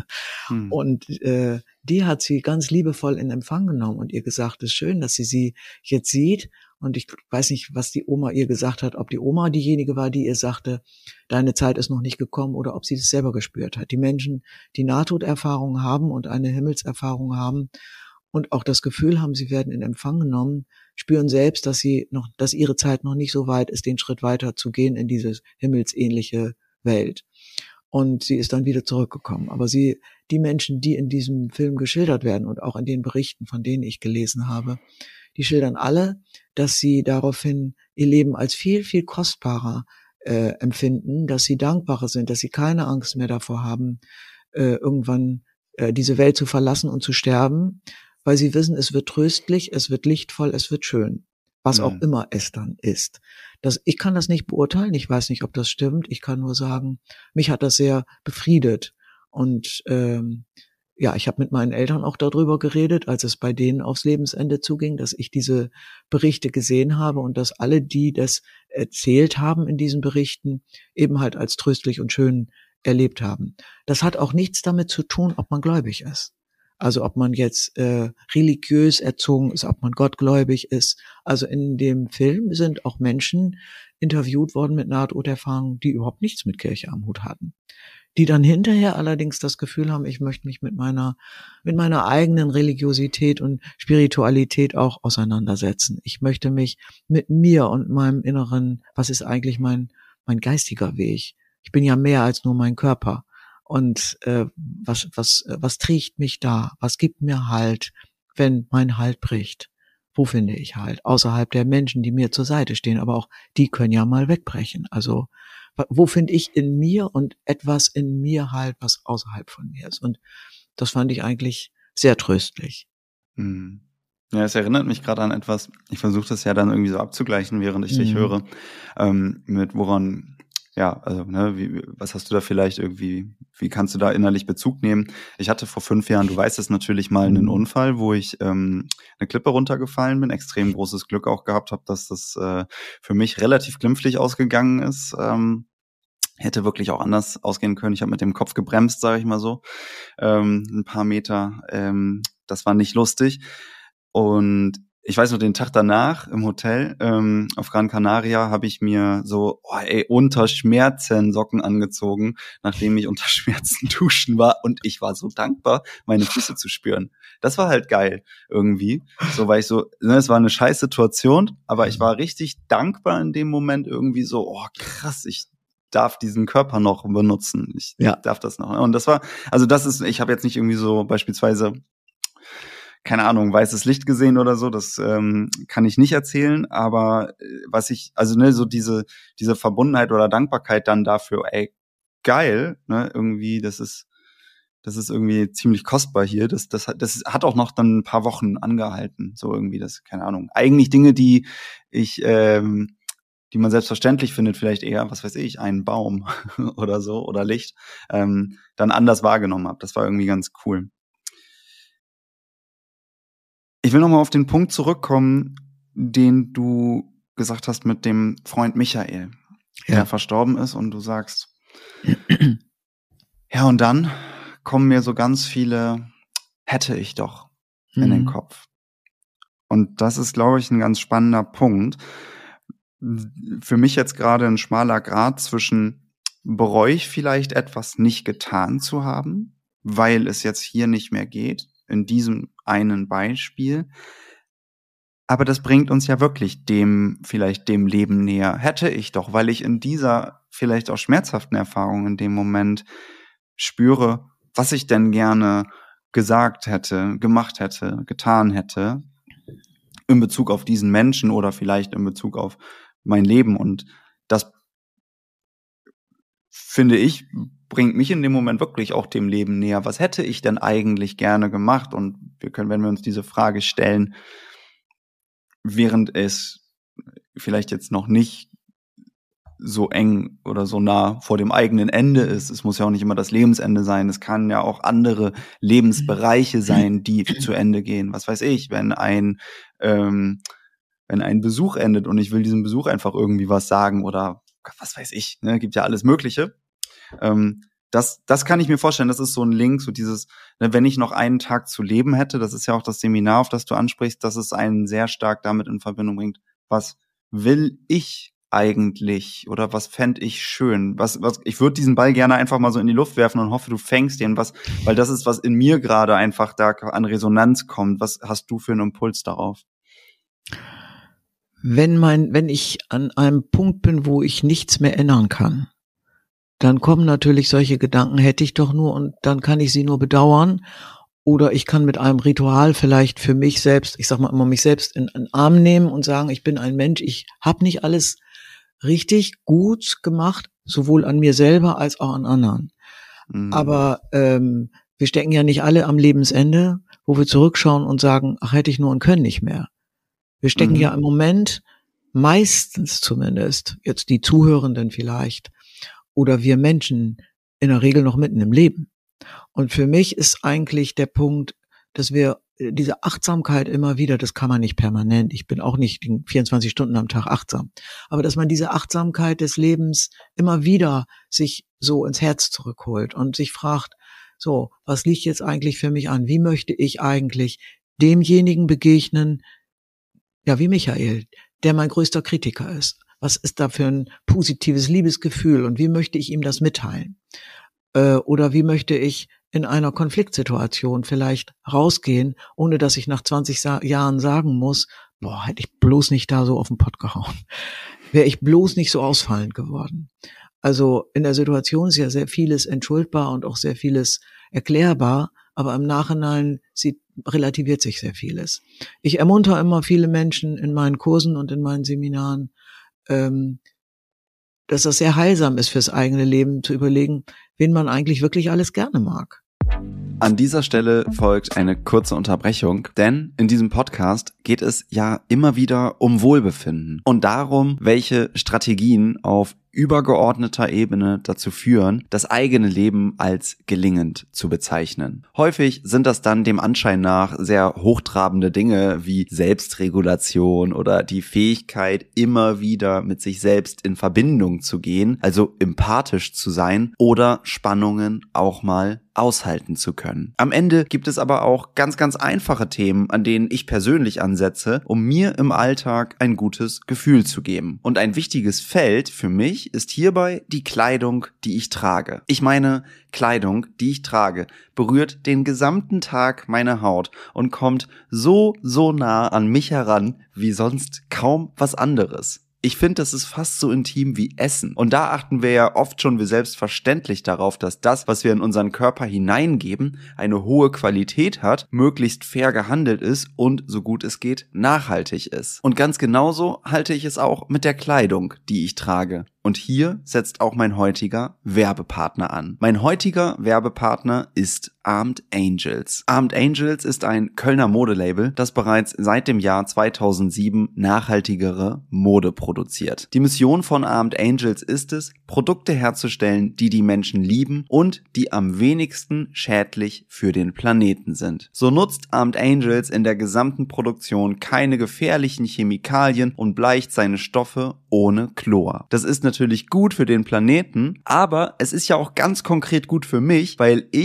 hm. Und äh, die hat sie ganz liebevoll in Empfang genommen und ihr gesagt, es ist schön, dass sie sie jetzt sieht. Und ich weiß nicht, was die Oma ihr gesagt hat, ob die Oma diejenige war, die ihr sagte, deine Zeit ist noch nicht gekommen, oder ob sie das selber gespürt hat. Die Menschen, die Nahtoderfahrungen haben und eine Himmelserfahrung haben und auch das Gefühl haben, sie werden in Empfang genommen, spüren selbst, dass sie noch, dass ihre Zeit noch nicht so weit ist, den Schritt weiter zu gehen in diese himmelsähnliche Welt. Und sie ist dann wieder zurückgekommen. Aber sie, die Menschen, die in diesem Film geschildert werden und auch in den Berichten, von denen ich gelesen habe, die schildern alle, dass sie daraufhin ihr Leben als viel, viel kostbarer äh, empfinden, dass sie dankbarer sind, dass sie keine Angst mehr davor haben, äh, irgendwann äh, diese Welt zu verlassen und zu sterben, weil sie wissen, es wird tröstlich, es wird lichtvoll, es wird schön, was mhm. auch immer es dann ist. Das, ich kann das nicht beurteilen, ich weiß nicht, ob das stimmt, ich kann nur sagen, mich hat das sehr befriedet. Und ähm, ja, ich habe mit meinen Eltern auch darüber geredet, als es bei denen aufs Lebensende zuging, dass ich diese Berichte gesehen habe und dass alle, die das erzählt haben in diesen Berichten, eben halt als tröstlich und schön erlebt haben. Das hat auch nichts damit zu tun, ob man gläubig ist. Also ob man jetzt äh, religiös erzogen ist, ob man gottgläubig ist. Also in dem Film sind auch Menschen interviewt worden mit Nahtoderfahrungen, die überhaupt nichts mit Kirche am Hut hatten. Die dann hinterher allerdings das Gefühl haben, ich möchte mich mit meiner mit meiner eigenen Religiosität und Spiritualität auch auseinandersetzen. Ich möchte mich mit mir und meinem Inneren, was ist eigentlich mein mein geistiger Weg? Ich bin ja mehr als nur mein Körper. Und äh, was was was trägt mich da? Was gibt mir Halt, wenn mein Halt bricht? Wo finde ich Halt? Außerhalb der Menschen, die mir zur Seite stehen, aber auch die können ja mal wegbrechen. Also wo finde ich in mir und etwas in mir Halt, was außerhalb von mir ist? Und das fand ich eigentlich sehr tröstlich. Mhm. Ja, es erinnert mich gerade an etwas, ich versuche das ja dann irgendwie so abzugleichen, während ich mhm. dich höre, ähm, mit woran, ja, also, ne, wie, was hast du da vielleicht irgendwie, wie kannst du da innerlich Bezug nehmen? Ich hatte vor fünf Jahren, du weißt es natürlich, mal einen Unfall, wo ich ähm, eine Klippe runtergefallen bin, extrem großes Glück auch gehabt habe, dass das äh, für mich relativ glimpflich ausgegangen ist. Ähm, hätte wirklich auch anders ausgehen können. Ich habe mit dem Kopf gebremst, sage ich mal so, ähm, ein paar Meter. Ähm, das war nicht lustig. Und ich weiß noch, den Tag danach im Hotel ähm, auf Gran Canaria habe ich mir so oh, ey, unter Schmerzen Socken angezogen, nachdem ich unter Schmerzen duschen war. Und ich war so dankbar, meine Füße zu spüren. Das war halt geil irgendwie. So, weil ich so, ne, es war eine scheiß Situation, aber ich war richtig dankbar in dem Moment irgendwie so, oh krass, ich darf diesen Körper noch benutzen. Ich ja. darf das noch. Und das war, also das ist, ich habe jetzt nicht irgendwie so beispielsweise keine Ahnung, weißes Licht gesehen oder so, das ähm, kann ich nicht erzählen, aber was ich, also ne, so diese diese Verbundenheit oder Dankbarkeit dann dafür, ey, geil, ne, irgendwie, das ist das ist irgendwie ziemlich kostbar hier, das das hat das hat auch noch dann ein paar Wochen angehalten, so irgendwie, das, keine Ahnung, eigentlich Dinge, die ich ähm, die man selbstverständlich findet, vielleicht eher, was weiß ich, einen Baum oder so, oder Licht, ähm, dann anders wahrgenommen habe. Das war irgendwie ganz cool. Ich will nochmal auf den Punkt zurückkommen, den du gesagt hast mit dem Freund Michael, ja. der verstorben ist, und du sagst, ja, und dann kommen mir so ganz viele hätte ich doch mhm. in den Kopf. Und das ist, glaube ich, ein ganz spannender Punkt. Für mich jetzt gerade ein schmaler Grat zwischen, bereue ich vielleicht etwas nicht getan zu haben, weil es jetzt hier nicht mehr geht, in diesem einen Beispiel. Aber das bringt uns ja wirklich dem, vielleicht dem Leben näher. Hätte ich doch, weil ich in dieser vielleicht auch schmerzhaften Erfahrung in dem Moment spüre, was ich denn gerne gesagt hätte, gemacht hätte, getan hätte, in Bezug auf diesen Menschen oder vielleicht in Bezug auf mein Leben. Und das, finde ich, bringt mich in dem Moment wirklich auch dem Leben näher. Was hätte ich denn eigentlich gerne gemacht? Und wir können, wenn wir uns diese Frage stellen, während es vielleicht jetzt noch nicht so eng oder so nah vor dem eigenen Ende ist. Es muss ja auch nicht immer das Lebensende sein. Es kann ja auch andere Lebensbereiche sein, die zu Ende gehen. Was weiß ich, wenn ein ähm, wenn ein Besuch endet und ich will diesem Besuch einfach irgendwie was sagen oder was weiß ich, ne, gibt ja alles Mögliche. Ähm, das das kann ich mir vorstellen. Das ist so ein Link, so dieses, ne, wenn ich noch einen Tag zu leben hätte, das ist ja auch das Seminar, auf das du ansprichst, dass es einen sehr stark damit in Verbindung bringt. Was will ich eigentlich oder was fände ich schön? Was, was, ich würde diesen Ball gerne einfach mal so in die Luft werfen und hoffe, du fängst den, was, weil das ist, was in mir gerade einfach da an Resonanz kommt. Was hast du für einen Impuls darauf? Wenn mein, wenn ich an einem Punkt bin, wo ich nichts mehr ändern kann, dann kommen natürlich solche Gedanken, hätte ich doch nur, und dann kann ich sie nur bedauern. Oder ich kann mit einem Ritual vielleicht für mich selbst, ich sag mal immer, mich selbst in den Arm nehmen und sagen, ich bin ein Mensch, ich habe nicht alles richtig gut gemacht, sowohl an mir selber als auch an anderen. Mhm. Aber ähm, wir stecken ja nicht alle am Lebensende, wo wir zurückschauen und sagen, ach, hätte ich nur und können nicht mehr. Wir stecken mhm. ja im Moment, meistens zumindest, jetzt die Zuhörenden vielleicht, oder wir Menschen in der Regel noch mitten im Leben. Und für mich ist eigentlich der Punkt, dass wir diese Achtsamkeit immer wieder, das kann man nicht permanent, ich bin auch nicht vierundzwanzig Stunden am Tag achtsam, aber dass man diese Achtsamkeit des Lebens immer wieder sich so ins Herz zurückholt und sich fragt, so, was liegt jetzt eigentlich für mich an? Wie möchte ich eigentlich demjenigen begegnen, ja, wie Michael, der mein größter Kritiker ist? Was ist da für ein positives Liebesgefühl und wie möchte ich ihm das mitteilen? Äh, oder wie möchte ich in einer Konfliktsituation vielleicht rausgehen, ohne dass ich nach zwanzig Sa- Jahren sagen muss, boah, hätte ich bloß nicht da so auf den Pott gehauen. Wäre ich bloß nicht so ausfallend geworden. Also in der Situation ist ja sehr vieles entschuldbar und auch sehr vieles erklärbar, aber im Nachhinein sieht, relativiert sich sehr vieles. Ich ermuntere immer viele Menschen in meinen Kursen und in meinen Seminaren, ähm, dass das sehr heilsam ist fürs eigene Leben, zu überlegen, wen man eigentlich wirklich alles gerne mag. An dieser Stelle folgt eine kurze Unterbrechung, denn in diesem Podcast geht es ja immer wieder um Wohlbefinden und darum, welche Strategien auf übergeordneter Ebene dazu führen, das eigene Leben als gelingend zu bezeichnen. Häufig sind das dann dem Anschein nach sehr hochtrabende Dinge wie Selbstregulation oder die Fähigkeit, immer wieder mit sich selbst in Verbindung zu gehen, also empathisch zu sein oder Spannungen auch mal aushalten zu können. Am Ende gibt es aber auch ganz, ganz einfache Themen, an denen ich persönlich ansetze, um mir im Alltag ein gutes Gefühl zu geben. Und ein wichtiges Feld für mich ist hierbei die Kleidung, die ich trage. Ich meine, Kleidung, die ich trage, berührt den gesamten Tag meine Haut und kommt so, so nah an mich heran wie sonst kaum was anderes. Ich finde, das ist fast so intim wie Essen. Und da achten wir ja oft schon wie selbstverständlich darauf, dass das, was wir in unseren Körper hineingeben, eine hohe Qualität hat, möglichst fair gehandelt ist und, so gut es geht, nachhaltig ist. Und ganz genauso halte ich es auch mit der Kleidung, die ich trage. Und hier setzt auch mein heutiger Werbepartner an. Mein heutiger Werbepartner ist Armed Angels. Armed Angels ist ein Kölner Modelabel, das bereits seit dem Jahr zweitausendsieben nachhaltigere Mode produziert. Die Mission von Armed Angels ist es, Produkte herzustellen, die die Menschen lieben und die am wenigsten schädlich für den Planeten sind. So nutzt Armed Angels in der gesamten Produktion keine gefährlichen Chemikalien und bleicht seine Stoffe ohne Chlor. Das ist natürlich gut für den Planeten, aber es ist ja auch ganz konkret gut für mich, weil ich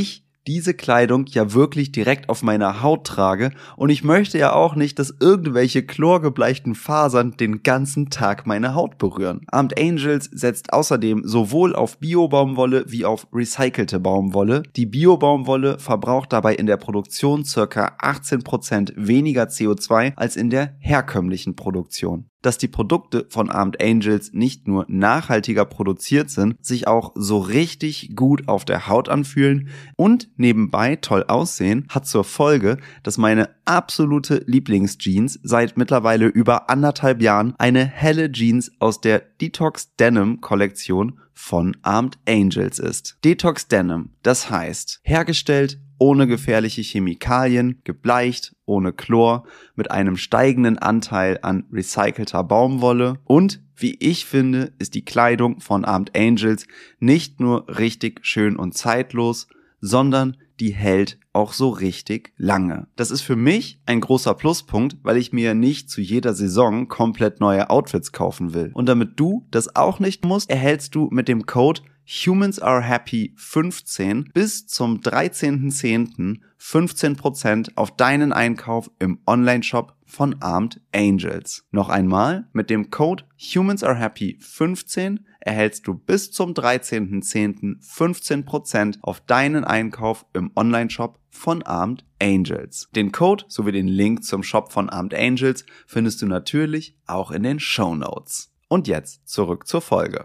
diese Kleidung ja wirklich direkt auf meiner Haut trage und ich möchte ja auch nicht, dass irgendwelche chlorgebleichten Fasern den ganzen Tag meine Haut berühren. Armed Angels setzt außerdem sowohl auf Bio-Baumwolle wie auf recycelte Baumwolle. Die Bio-Baumwolle verbraucht dabei in der Produktion ca. achtzehn Prozent weniger C O zwei als in der herkömmlichen Produktion. Dass die Produkte von Armed Angels nicht nur nachhaltiger produziert sind, sich auch so richtig gut auf der Haut anfühlen und nebenbei toll aussehen, hat zur Folge, dass meine absolute Lieblingsjeans seit mittlerweile über anderthalb Jahren eine helle Jeans aus der Detox Denim Kollektion von Armed Angels ist. Detox Denim, das heißt, hergestellt ohne gefährliche Chemikalien, gebleicht, ohne Chlor, mit einem steigenden Anteil an recycelter Baumwolle und, wie ich finde, ist die Kleidung von Armed Angels nicht nur richtig schön und zeitlos, sondern die hält auch so richtig lange. Das ist für mich ein großer Pluspunkt, weil ich mir nicht zu jeder Saison komplett neue Outfits kaufen will. Und damit du das auch nicht musst, erhältst du mit dem Code Humans Are Happy fünfzehn bis zum dreizehnten zehnten fünfzehn Prozent auf deinen Einkauf im Onlineshop von Armed Angels. Noch einmal, mit dem Code Humans Are Happy fünfzehn erhältst du bis zum dreizehnten zehnten fünfzehn Prozent auf deinen Einkauf im Onlineshop von Armed Angels. Den Code sowie den Link zum Shop von Armed Angels findest du natürlich auch in den Shownotes. Und jetzt zurück zur Folge.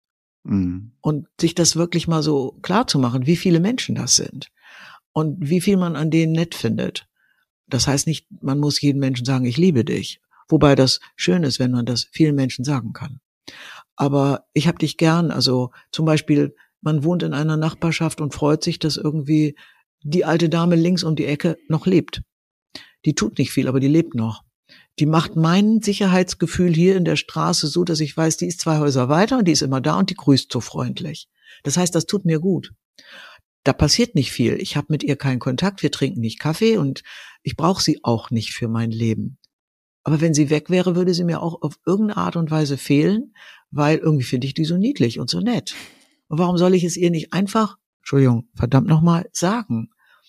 Mhm. Und sich das wirklich mal so klar zu machen, wie viele Menschen das sind und wie viel man an denen nett findet. Das heißt nicht, man muss jedem Menschen sagen, ich liebe dich. Wobei das schön ist, wenn man das vielen Menschen sagen kann. Aber ich hab dich gern. Also zum Beispiel, man wohnt in einer Nachbarschaft und freut sich, dass irgendwie die alte Dame links um die Ecke noch lebt. Die tut nicht viel, aber die lebt noch. Die macht mein Sicherheitsgefühl hier in der Straße so, dass ich weiß, die ist zwei Häuser weiter und die ist immer da und die grüßt so freundlich. Das heißt, das tut mir gut. Da passiert nicht viel. Ich habe mit ihr keinen Kontakt, wir trinken nicht Kaffee und ich brauche sie auch nicht für mein Leben. Aber wenn sie weg wäre, würde sie mir auch auf irgendeine Art und Weise fehlen, weil irgendwie finde ich die so niedlich und so nett. Und warum soll ich es ihr nicht einfach, Entschuldigung, verdammt nochmal, sagen,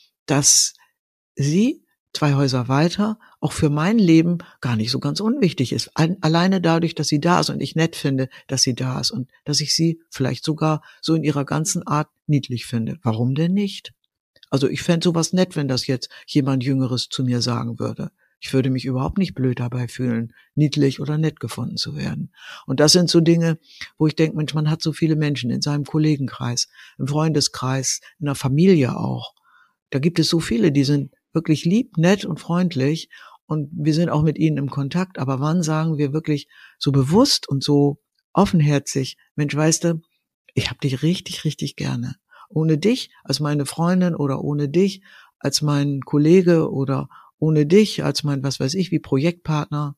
dass sie zwei Häuser weiter auch für mein Leben gar nicht so ganz unwichtig ist. Alleine dadurch, dass sie da ist und ich nett finde, dass sie da ist und dass ich sie vielleicht sogar so in ihrer ganzen Art niedlich finde. Warum denn nicht? Also ich fände sowas nett, wenn das jetzt jemand Jüngeres zu mir sagen würde. Ich würde mich überhaupt nicht blöd dabei fühlen, niedlich oder nett gefunden zu werden. Und das sind so Dinge, wo ich denke, Mensch, man hat so viele Menschen in seinem Kollegenkreis, im Freundeskreis, in der Familie auch. Da gibt es so viele, die sind wirklich lieb, nett und freundlich und wir sind auch mit ihnen im Kontakt. Aber wann sagen wir wirklich so bewusst und so offenherzig, Mensch, weißt du, ich hab dich richtig, richtig gerne. Ohne dich als meine Freundin oder ohne dich als mein Kollege oder ohne dich als mein, was weiß ich, wie Projektpartner,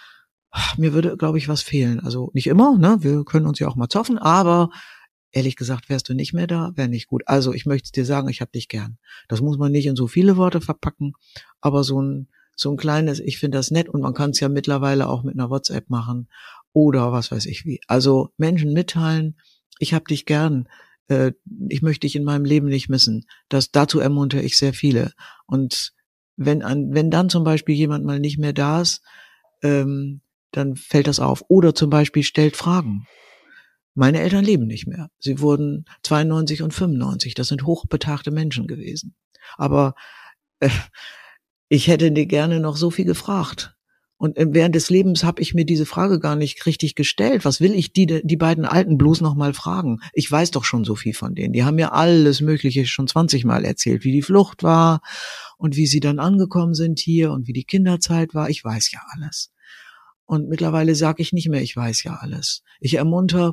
mir würde, glaube ich, was fehlen. Also nicht immer, ne? Wir können uns ja auch mal zoffen, aber ehrlich gesagt, wärst du nicht mehr da, wäre nicht gut. Also ich möchte dir sagen, ich hab dich gern. Das muss man nicht in so viele Worte verpacken, aber so ein so ein kleines, ich finde das nett und man kann es ja mittlerweile auch mit einer WhatsApp machen oder was weiß ich wie. Also Menschen mitteilen, ich hab dich gern, äh, ich möchte dich in meinem Leben nicht missen. Das, dazu ermuntere ich sehr viele. Und wenn an, wenn dann zum Beispiel jemand mal nicht mehr da ist, ähm, dann fällt das auf. Oder zum Beispiel stellt Fragen. Meine Eltern leben nicht mehr. Sie wurden zweiundneunzig und fünfundneunzig. Das sind hochbetagte Menschen gewesen. Aber äh, ich hätte dir gerne noch so viel gefragt. Und während des Lebens habe ich mir diese Frage gar nicht richtig gestellt. Was will ich die, die beiden Alten bloß noch mal fragen? Ich weiß doch schon so viel von denen. Die haben mir alles Mögliche schon zwanzig Mal erzählt, wie die Flucht war und wie sie dann angekommen sind hier und wie die Kinderzeit war. Ich weiß ja alles. Und mittlerweile sage ich nicht mehr, ich weiß ja alles. Ich ermunter,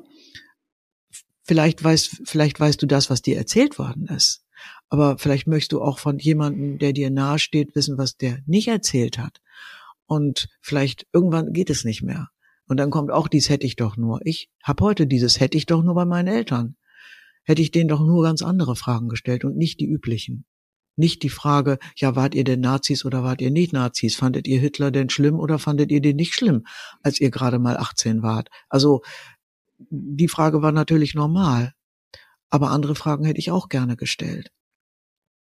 vielleicht weißt, vielleicht weißt du das, was dir erzählt worden ist. Aber vielleicht möchtest du auch von jemandem, der dir nahe steht, wissen, was der nicht erzählt hat. Und vielleicht irgendwann geht es nicht mehr. Und dann kommt auch dies hätte ich doch nur. Ich habe heute dieses hätte ich doch nur bei meinen Eltern. Hätte ich denen doch nur ganz andere Fragen gestellt und nicht die üblichen. Nicht die Frage, ja, wart ihr denn Nazis oder wart ihr nicht Nazis? Fandet ihr Hitler denn schlimm oder fandet ihr den nicht schlimm, als ihr gerade mal achtzehn wart? Also die Frage war natürlich normal. Aber andere Fragen hätte ich auch gerne gestellt.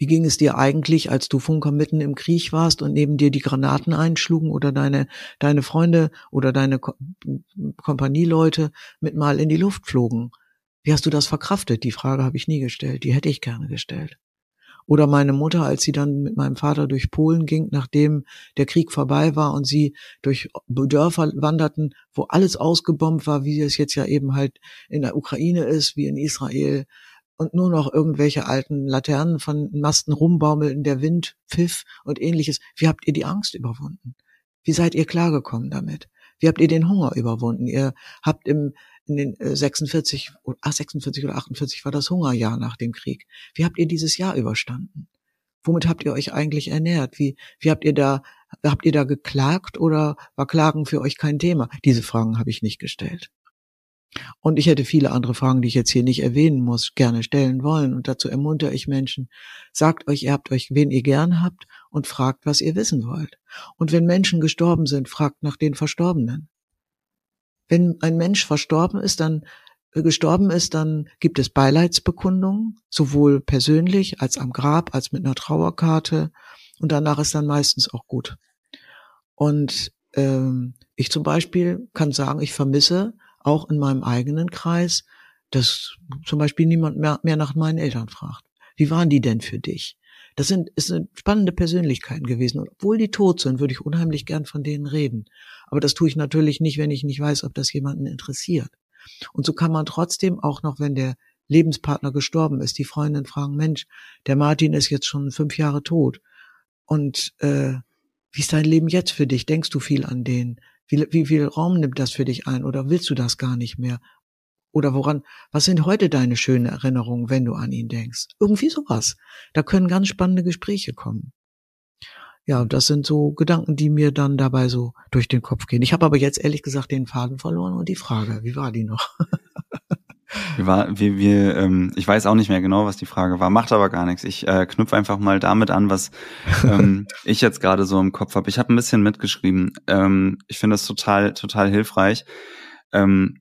Wie ging es dir eigentlich, als du Funker mitten im Krieg warst und neben dir die Granaten einschlugen oder deine deine Freunde oder deine Ko- Kompanieleute mit mal in die Luft flogen? Wie hast du das verkraftet? Die Frage habe ich nie gestellt. Die hätte ich gerne gestellt. Oder meine Mutter, als sie dann mit meinem Vater durch Polen ging, nachdem der Krieg vorbei war und sie durch Dörfer wanderten, wo alles ausgebombt war, wie es jetzt ja eben halt in der Ukraine ist, wie in Israel, und nur noch irgendwelche alten Laternen von Masten rumbaumelten, der Wind pfiff und ähnliches. Wie habt ihr die Angst überwunden? Wie seid ihr klargekommen damit? Wie habt ihr den Hunger überwunden? Ihr habt im in den äh, sechsundvierzig, ach, sechsundvierzig oder achtundvierzig war das Hungerjahr nach dem Krieg. Wie habt ihr dieses Jahr überstanden? Womit habt ihr euch eigentlich ernährt? Wie, wie habt ihr da, habt ihr da geklagt oder war Klagen für euch kein Thema? Diese Fragen habe ich nicht gestellt. Und ich hätte viele andere Fragen, die ich jetzt hier nicht erwähnen muss, gerne stellen wollen. Und dazu ermuntere ich Menschen, sagt euch, ihr habt euch, wen ihr gern habt und fragt, was ihr wissen wollt. Und wenn Menschen gestorben sind, fragt nach den Verstorbenen. Wenn ein Mensch verstorben ist, dann äh, gestorben ist, dann gibt es Beileidsbekundungen, sowohl persönlich als am Grab, als mit einer Trauerkarte. Und danach ist dann meistens auch gut. Und ähm, ich zum Beispiel kann sagen, ich vermisse auch in meinem eigenen Kreis, dass zum Beispiel niemand mehr, mehr nach meinen Eltern fragt. Wie waren die denn für dich? Das sind, es sind spannende Persönlichkeiten gewesen. Und obwohl die tot sind, würde ich unheimlich gern von denen reden. Aber das tue ich natürlich nicht, wenn ich nicht weiß, ob das jemanden interessiert. Und so kann man trotzdem, auch noch wenn der Lebenspartner gestorben ist, die Freundin fragen, Mensch, der Martin ist jetzt schon fünf Jahre tot. Und äh, wie ist dein Leben jetzt für dich? Denkst du viel an den? Wie, wie viel Raum nimmt das für dich ein? Oder willst du das gar nicht mehr? Oder woran, was sind heute deine schönen Erinnerungen, wenn du an ihn denkst? Irgendwie sowas. Da können ganz spannende Gespräche kommen. Ja, das sind so Gedanken, die mir dann dabei so durch den Kopf gehen. Ich habe aber jetzt ehrlich gesagt den Faden verloren und die Frage, wie war die noch? Wir war, wir, wir, ähm, ich weiß auch nicht mehr genau, was die Frage war, macht aber gar nichts. Ich äh, knüpfe einfach mal damit an, was ähm, ich jetzt gerade so im Kopf habe. Ich habe ein bisschen mitgeschrieben. Ähm, ich finde das total, total hilfreich. Ähm,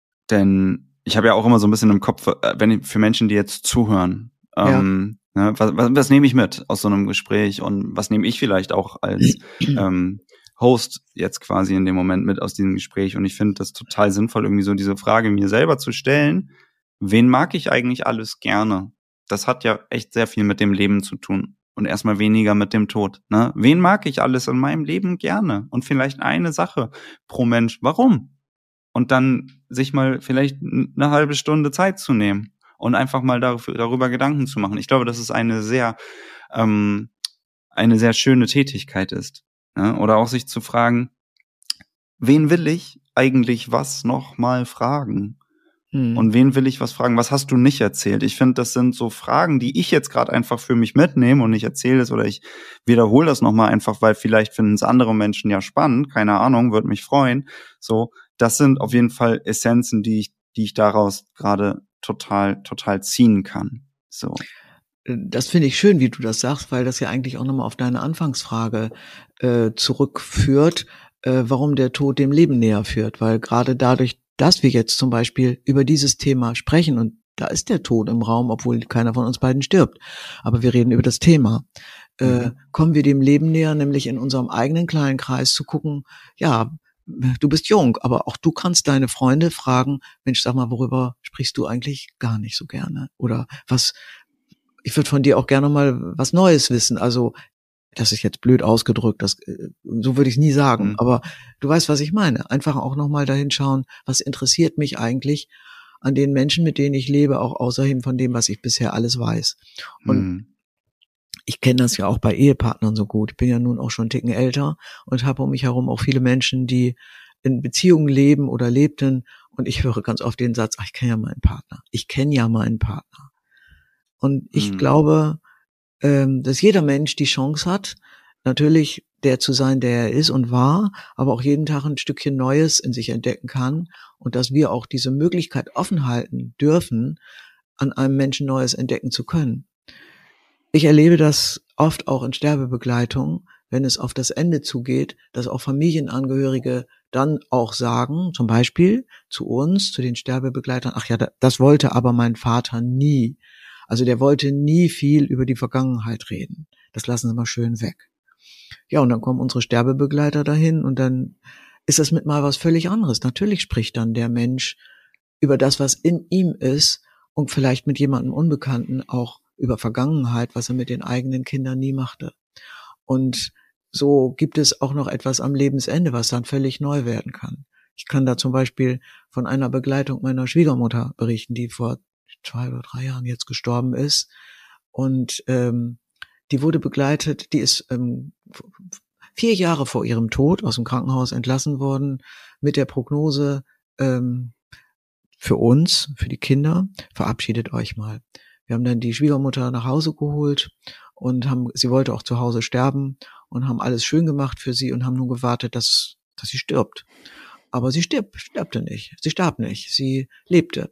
Denn ich habe ja auch immer so ein bisschen im Kopf, wenn für Menschen, die jetzt zuhören, ähm, ja. ne, was, was, was nehme ich mit aus so einem Gespräch und was nehme ich vielleicht auch als ähm, Host jetzt quasi in dem Moment mit aus diesem Gespräch? Und ich finde das total sinnvoll, irgendwie so diese Frage mir selber zu stellen, wen mag ich eigentlich alles gerne? Das hat ja echt sehr viel mit dem Leben zu tun und erstmal weniger mit dem Tod. Ne? Wen mag ich alles in meinem Leben gerne? Und vielleicht eine Sache pro Mensch. Warum? Und dann sich mal vielleicht eine halbe Stunde Zeit zu nehmen und einfach mal dafür, darüber Gedanken zu machen. Ich glaube, dass es eine sehr, ähm, eine sehr schöne Tätigkeit ist. Ja? Oder auch sich zu fragen, wen will ich eigentlich was noch mal fragen? Hm. Und wen will ich was fragen? Was hast du nicht erzählt? Ich finde, das sind so Fragen, die ich jetzt gerade einfach für mich mitnehme und ich erzähle es oder ich wiederhole das nochmal einfach, weil vielleicht finden es andere Menschen ja spannend. Keine Ahnung, würde mich freuen. So, das sind auf jeden Fall Essenzen, die ich, die ich daraus gerade total, total ziehen kann. So. Das finde ich schön, wie du das sagst, weil das ja eigentlich auch nochmal auf deine Anfangsfrage äh, zurückführt, äh, warum der Tod dem Leben näher führt. Weil gerade dadurch, dass wir jetzt zum Beispiel über dieses Thema sprechen und da ist der Tod im Raum, obwohl keiner von uns beiden stirbt, aber wir reden über das Thema, mhm. äh, kommen wir dem Leben näher, nämlich in unserem eigenen kleinen Kreis zu gucken, ja, du bist jung, aber auch du kannst deine Freunde fragen, Mensch, sag mal, worüber sprichst du eigentlich gar nicht so gerne? Oder was, ich würde von dir auch gerne mal was Neues wissen. Also, das ist jetzt blöd ausgedrückt, das, so würde ich es nie sagen, mhm. aber du weißt, was ich meine. Einfach auch nochmal dahin schauen, was interessiert mich eigentlich an den Menschen, mit denen ich lebe, auch außerhalb von dem, was ich bisher alles weiß. Und mhm. ich kenne das ja auch bei Ehepartnern so gut. Ich bin ja nun auch schon einen Ticken älter und habe um mich herum auch viele Menschen, die in Beziehungen leben oder lebten. Und ich höre ganz oft den Satz, ach, ich kenne ja meinen Partner. Ich kenne ja meinen Partner. Und ich mhm. glaube, ähm, dass jeder Mensch die Chance hat, natürlich der zu sein, der er ist und war, aber auch jeden Tag ein Stückchen Neues in sich entdecken kann. Und dass wir auch diese Möglichkeit offen halten dürfen, an einem Menschen Neues entdecken zu können. Ich erlebe das oft auch in Sterbebegleitung, wenn es auf das Ende zugeht, dass auch Familienangehörige dann auch sagen, zum Beispiel zu uns, zu den Sterbebegleitern, ach ja, das wollte aber mein Vater nie. Also der wollte nie viel über die Vergangenheit reden. Das lassen Sie mal schön weg. Ja, und dann kommen unsere Sterbebegleiter dahin und dann ist das mit mal was völlig anderes. Natürlich spricht dann der Mensch über das, was in ihm ist und vielleicht mit jemandem Unbekannten auch über Vergangenheit, was er mit den eigenen Kindern nie machte. Und so gibt es auch noch etwas am Lebensende, was dann völlig neu werden kann. Ich kann da zum Beispiel von einer Begleitung meiner Schwiegermutter berichten, die vor zwei oder drei Jahren jetzt gestorben ist. Und ähm, die wurde begleitet, die ist ähm, vier Jahre vor ihrem Tod aus dem Krankenhaus entlassen worden mit der Prognose ähm, für uns, für die Kinder, verabschiedet euch mal. Wir haben dann die Schwiegermutter nach Hause geholt und haben, sie wollte auch zu Hause sterben und haben alles schön gemacht für sie und haben nur gewartet, dass, dass sie stirbt. Aber sie stirb, stirbte nicht. Sie starb nicht. Sie lebte.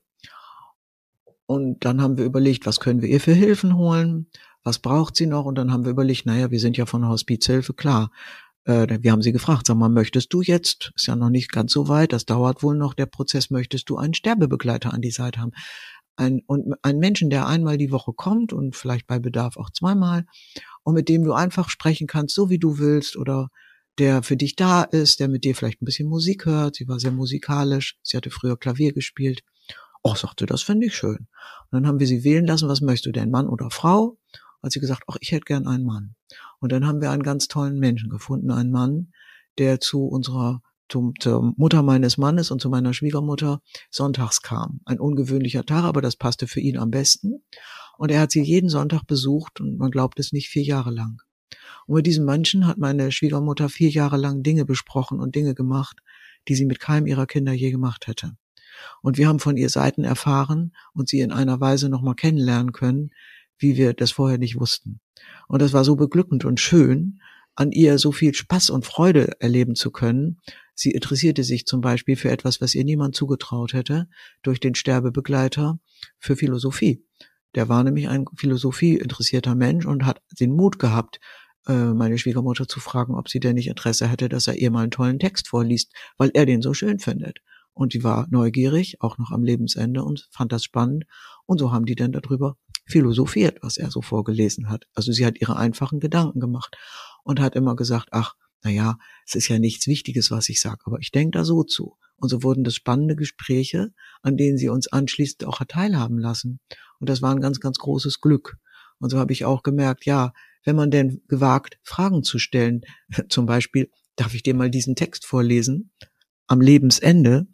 Und dann haben wir überlegt, was können wir ihr für Hilfen holen? Was braucht sie noch? Und dann haben wir überlegt, naja, wir sind ja von der Hospizhilfe, klar. Äh, wir haben sie gefragt, sag mal, möchtest du jetzt, ist ja noch nicht ganz so weit, das dauert wohl noch, der Prozess, möchtest du einen Sterbebegleiter an die Seite haben? Ein, und einen Menschen, der einmal die Woche kommt und vielleicht bei Bedarf auch zweimal und mit dem du einfach sprechen kannst, so wie du willst, oder der für dich da ist, der mit dir vielleicht ein bisschen Musik hört. Sie war sehr musikalisch, sie hatte früher Klavier gespielt. Och, sagte, das finde ich schön. Und dann haben wir sie wählen lassen, was möchtest du denn, Mann oder Frau? Hat sie gesagt, ach, ich hätte gern einen Mann. Und dann haben wir einen ganz tollen Menschen gefunden, einen Mann, der zu unserer, zum, zur Mutter meines Mannes und zu meiner Schwiegermutter sonntags kam. Ein ungewöhnlicher Tag, aber das passte für ihn am besten. Und er hat sie jeden Sonntag besucht und man glaubt es nicht, vier Jahre lang. Und mit diesem Menschen hat meine Schwiegermutter vier Jahre lang Dinge besprochen und Dinge gemacht, die sie mit keinem ihrer Kinder je gemacht hätte. Und wir haben von ihr Seiten erfahren und sie in einer Weise nochmal kennenlernen können, wie wir das vorher nicht wussten. Und das war so beglückend und schön, an ihr so viel Spaß und Freude erleben zu können. Sie interessierte sich zum Beispiel für etwas, was ihr niemand zugetraut hätte, durch den Sterbebegleiter, für Philosophie. Der war nämlich ein philosophieinteressierter Mensch und hat den Mut gehabt, meine Schwiegermutter zu fragen, ob sie denn nicht Interesse hätte, dass er ihr mal einen tollen Text vorliest, weil er den so schön findet. Und die war neugierig, auch noch am Lebensende, und fand das spannend. Und so haben die dann darüber philosophiert, was er so vorgelesen hat. Also sie hat ihre einfachen Gedanken gemacht und hat immer gesagt, ach, na ja, es ist ja nichts Wichtiges, was ich sage, aber ich denke da so zu. Und so wurden das spannende Gespräche, an denen sie uns anschließend auch hat teilhaben lassen. Und das war ein ganz, ganz großes Glück. Und so habe ich auch gemerkt, ja, wenn man denn gewagt, Fragen zu stellen, zum Beispiel, darf ich dir mal diesen Text vorlesen? Am Lebensende,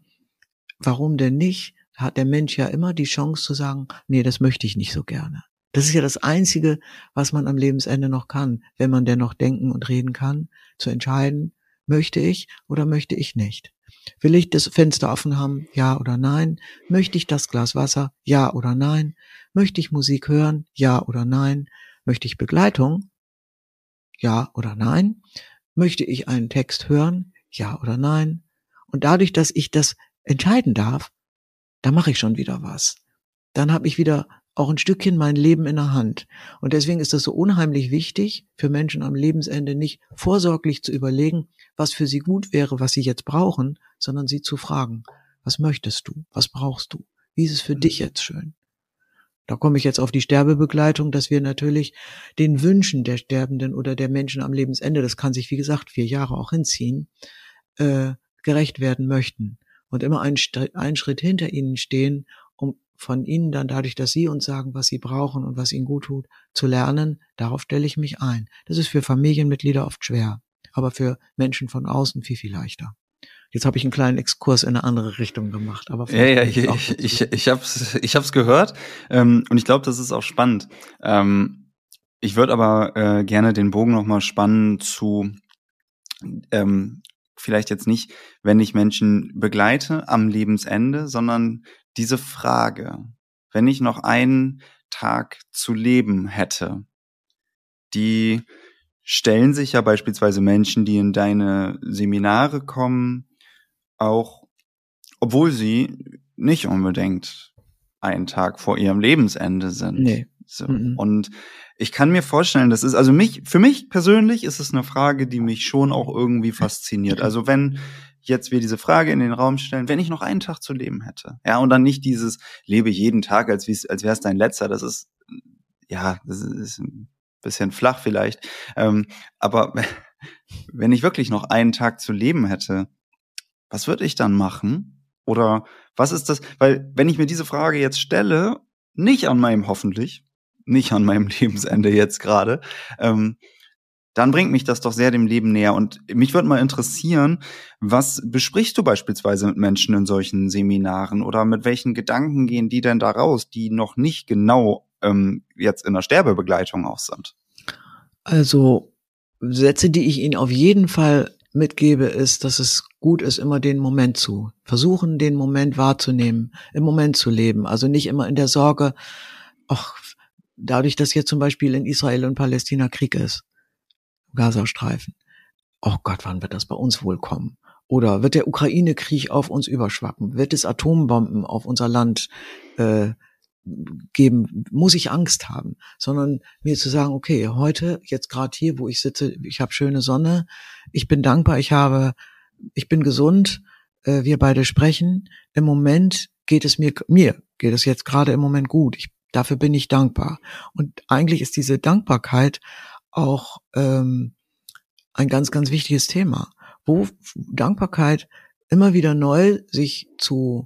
warum denn nicht? Hat der Mensch ja immer die Chance zu sagen, nee, das möchte ich nicht so gerne. Das ist ja das Einzige, was man am Lebensende noch kann, wenn man denn noch denken und reden kann, zu entscheiden, möchte ich oder möchte ich nicht. Will ich das Fenster offen haben, ja oder nein? Möchte ich das Glas Wasser, ja oder nein? Möchte ich Musik hören, ja oder nein? Möchte ich Begleitung, ja oder nein? Möchte ich einen Text hören, ja oder nein? Und dadurch, dass ich das entscheiden darf, da mache ich schon wieder was. Dann habe ich wieder auch ein Stückchen mein Leben in der Hand. Und deswegen ist das so unheimlich wichtig, für Menschen am Lebensende nicht vorsorglich zu überlegen, was für sie gut wäre, was sie jetzt brauchen, sondern sie zu fragen, was möchtest du, was brauchst du, wie ist es für dich jetzt schön? Da komme ich jetzt auf die Sterbebegleitung, dass wir natürlich den Wünschen der Sterbenden oder der Menschen am Lebensende, das kann sich wie gesagt vier Jahre auch hinziehen, äh, gerecht werden möchten und immer einen, einen Schritt hinter ihnen stehen, um von ihnen dann dadurch, dass sie uns sagen, was sie brauchen und was ihnen gut tut, zu lernen. Darauf stelle ich mich ein. Das ist für Familienmitglieder oft schwer, aber für Menschen von außen viel, viel leichter. Jetzt habe ich einen kleinen Exkurs in eine andere Richtung gemacht, aber ja, ja, ich, ich, ich, ich hab's, ich hab's gehört, ähm, und ich glaube, das ist auch spannend. Ähm, ich würde aber äh, gerne den Bogen nochmal spannen zu, ähm, vielleicht jetzt nicht, wenn ich Menschen begleite am Lebensende, sondern diese Frage, wenn ich noch einen Tag zu leben hätte, die stellen sich ja beispielsweise Menschen, die in deine Seminare kommen, auch, obwohl sie nicht unbedingt einen Tag vor ihrem Lebensende sind. Nee. So. Mhm. Und ich kann mir vorstellen, das ist, also mich, für mich persönlich ist es eine Frage, die mich schon auch irgendwie fasziniert. Also wenn jetzt wir diese Frage in den Raum stellen, wenn ich noch einen Tag zu leben hätte, ja, und dann nicht dieses, lebe jeden Tag, als, als wäre es dein letzter, das ist ja, das ist ein bisschen flach vielleicht, ähm, aber wenn ich wirklich noch einen Tag zu leben hätte, was würde ich dann machen? Oder was ist das? Weil wenn ich mir diese Frage jetzt stelle, nicht an meinem hoffentlich, nicht an meinem Lebensende jetzt gerade, ähm, dann bringt mich das doch sehr dem Leben näher. Und mich würde mal interessieren, was besprichst du beispielsweise mit Menschen in solchen Seminaren oder mit welchen Gedanken gehen die denn da raus, die noch nicht genau ähm, jetzt in der Sterbebegleitung auch sind? Also Sätze, die ich Ihnen auf jeden Fall mitgebe, ist, dass es gut ist, immer den Moment zu versuchen, den Moment wahrzunehmen, im Moment zu leben. Also nicht immer in der Sorge, ach, dadurch, dass jetzt zum Beispiel in Israel und Palästina Krieg ist, Gazastreifen. Oh Gott, wann wird das bei uns wohl kommen? Oder wird der Ukraine-Krieg auf uns überschwappen? Wird es Atombomben auf unser Land äh, geben? Muss ich Angst haben? Sondern mir zu sagen, okay, heute, jetzt gerade hier, wo ich sitze, ich habe schöne Sonne, ich bin dankbar, ich habe, ich bin gesund, äh, wir beide sprechen. Im Moment geht es mir, mir geht es jetzt gerade im Moment gut. Ich, dafür bin ich dankbar. Und eigentlich ist diese Dankbarkeit auch ähm, ein ganz, ganz wichtiges Thema, wo Dankbarkeit immer wieder neu sich zu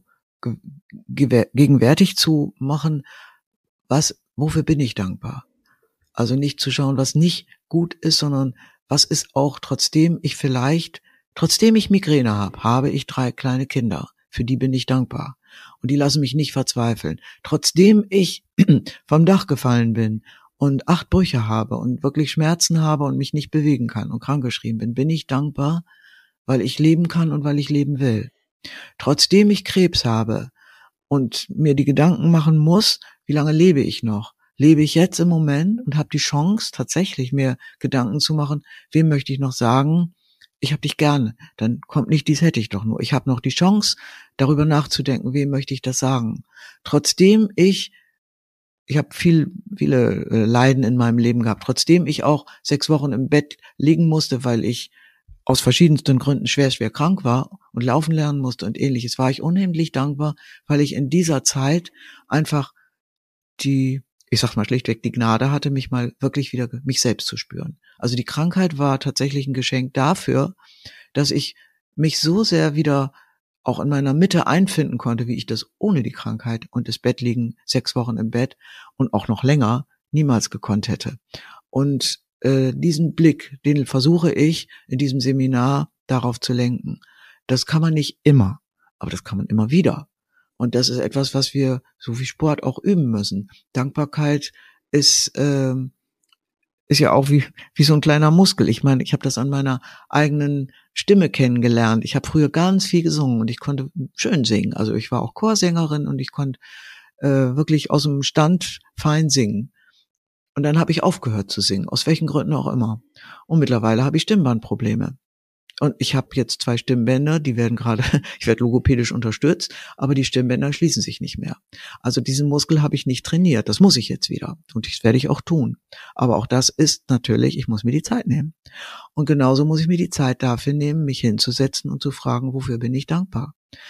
ge- gegenwärtig zu machen, was, wofür bin ich dankbar? Also nicht zu schauen, was nicht gut ist, sondern was ist auch, trotzdem ich vielleicht, trotzdem ich Migräne habe, habe ich drei kleine Kinder, für die bin ich dankbar. Und die lassen mich nicht verzweifeln. Trotzdem ich vom Dach gefallen bin und acht Brüche habe und wirklich Schmerzen habe und mich nicht bewegen kann und krankgeschrieben bin, bin ich dankbar, weil ich leben kann und weil ich leben will. Trotzdem ich Krebs habe und mir die Gedanken machen muss, wie lange lebe ich noch? Lebe ich jetzt im Moment und habe die Chance, tatsächlich mir Gedanken zu machen, wem möchte ich noch sagen, ich habe dich gerne. Dann kommt nicht, dies hätte ich doch nur. Ich habe noch die Chance, darüber nachzudenken, wem möchte ich das sagen. Trotzdem ich Ich habe viel, viele äh, Leiden in meinem Leben gehabt. Trotzdem ich auch sechs Wochen im Bett liegen musste, weil ich aus verschiedensten Gründen schwer, schwer krank war und laufen lernen musste und ähnliches, war ich unheimlich dankbar, weil ich in dieser Zeit einfach die, ich sag mal schlichtweg, die Gnade hatte, mich mal wirklich wieder, mich selbst zu spüren. Also die Krankheit war tatsächlich ein Geschenk dafür, dass ich mich so sehr wieder auch in meiner Mitte einfinden konnte, wie ich das ohne die Krankheit und das Bett liegen, sechs Wochen im Bett und auch noch länger, niemals gekonnt hätte. Und äh, diesen Blick, den versuche ich in diesem Seminar darauf zu lenken. Das kann man nicht immer, aber das kann man immer wieder. Und das ist etwas, was wir so wie Sport auch üben müssen. Dankbarkeit ist äh, ist ja auch wie wie so ein kleiner Muskel. Ich meine, ich habe das an meiner eigenen Stimme kennengelernt. Ich habe früher ganz viel gesungen und ich konnte schön singen. Also ich war auch Chorsängerin und ich konnte äh, wirklich aus dem Stand fein singen. Und dann habe ich aufgehört zu singen, aus welchen Gründen auch immer. Und mittlerweile habe ich Stimmbandprobleme. Und ich habe jetzt zwei Stimmbänder, die werden gerade, ich werde logopädisch unterstützt, aber die Stimmbänder schließen sich nicht mehr. Also diesen Muskel habe ich nicht trainiert, das muss ich jetzt wieder und das werde ich auch tun. Aber auch das ist natürlich, ich muss mir die Zeit nehmen. Und genauso muss ich mir die Zeit dafür nehmen, mich hinzusetzen und zu fragen, wofür bin ich dankbar?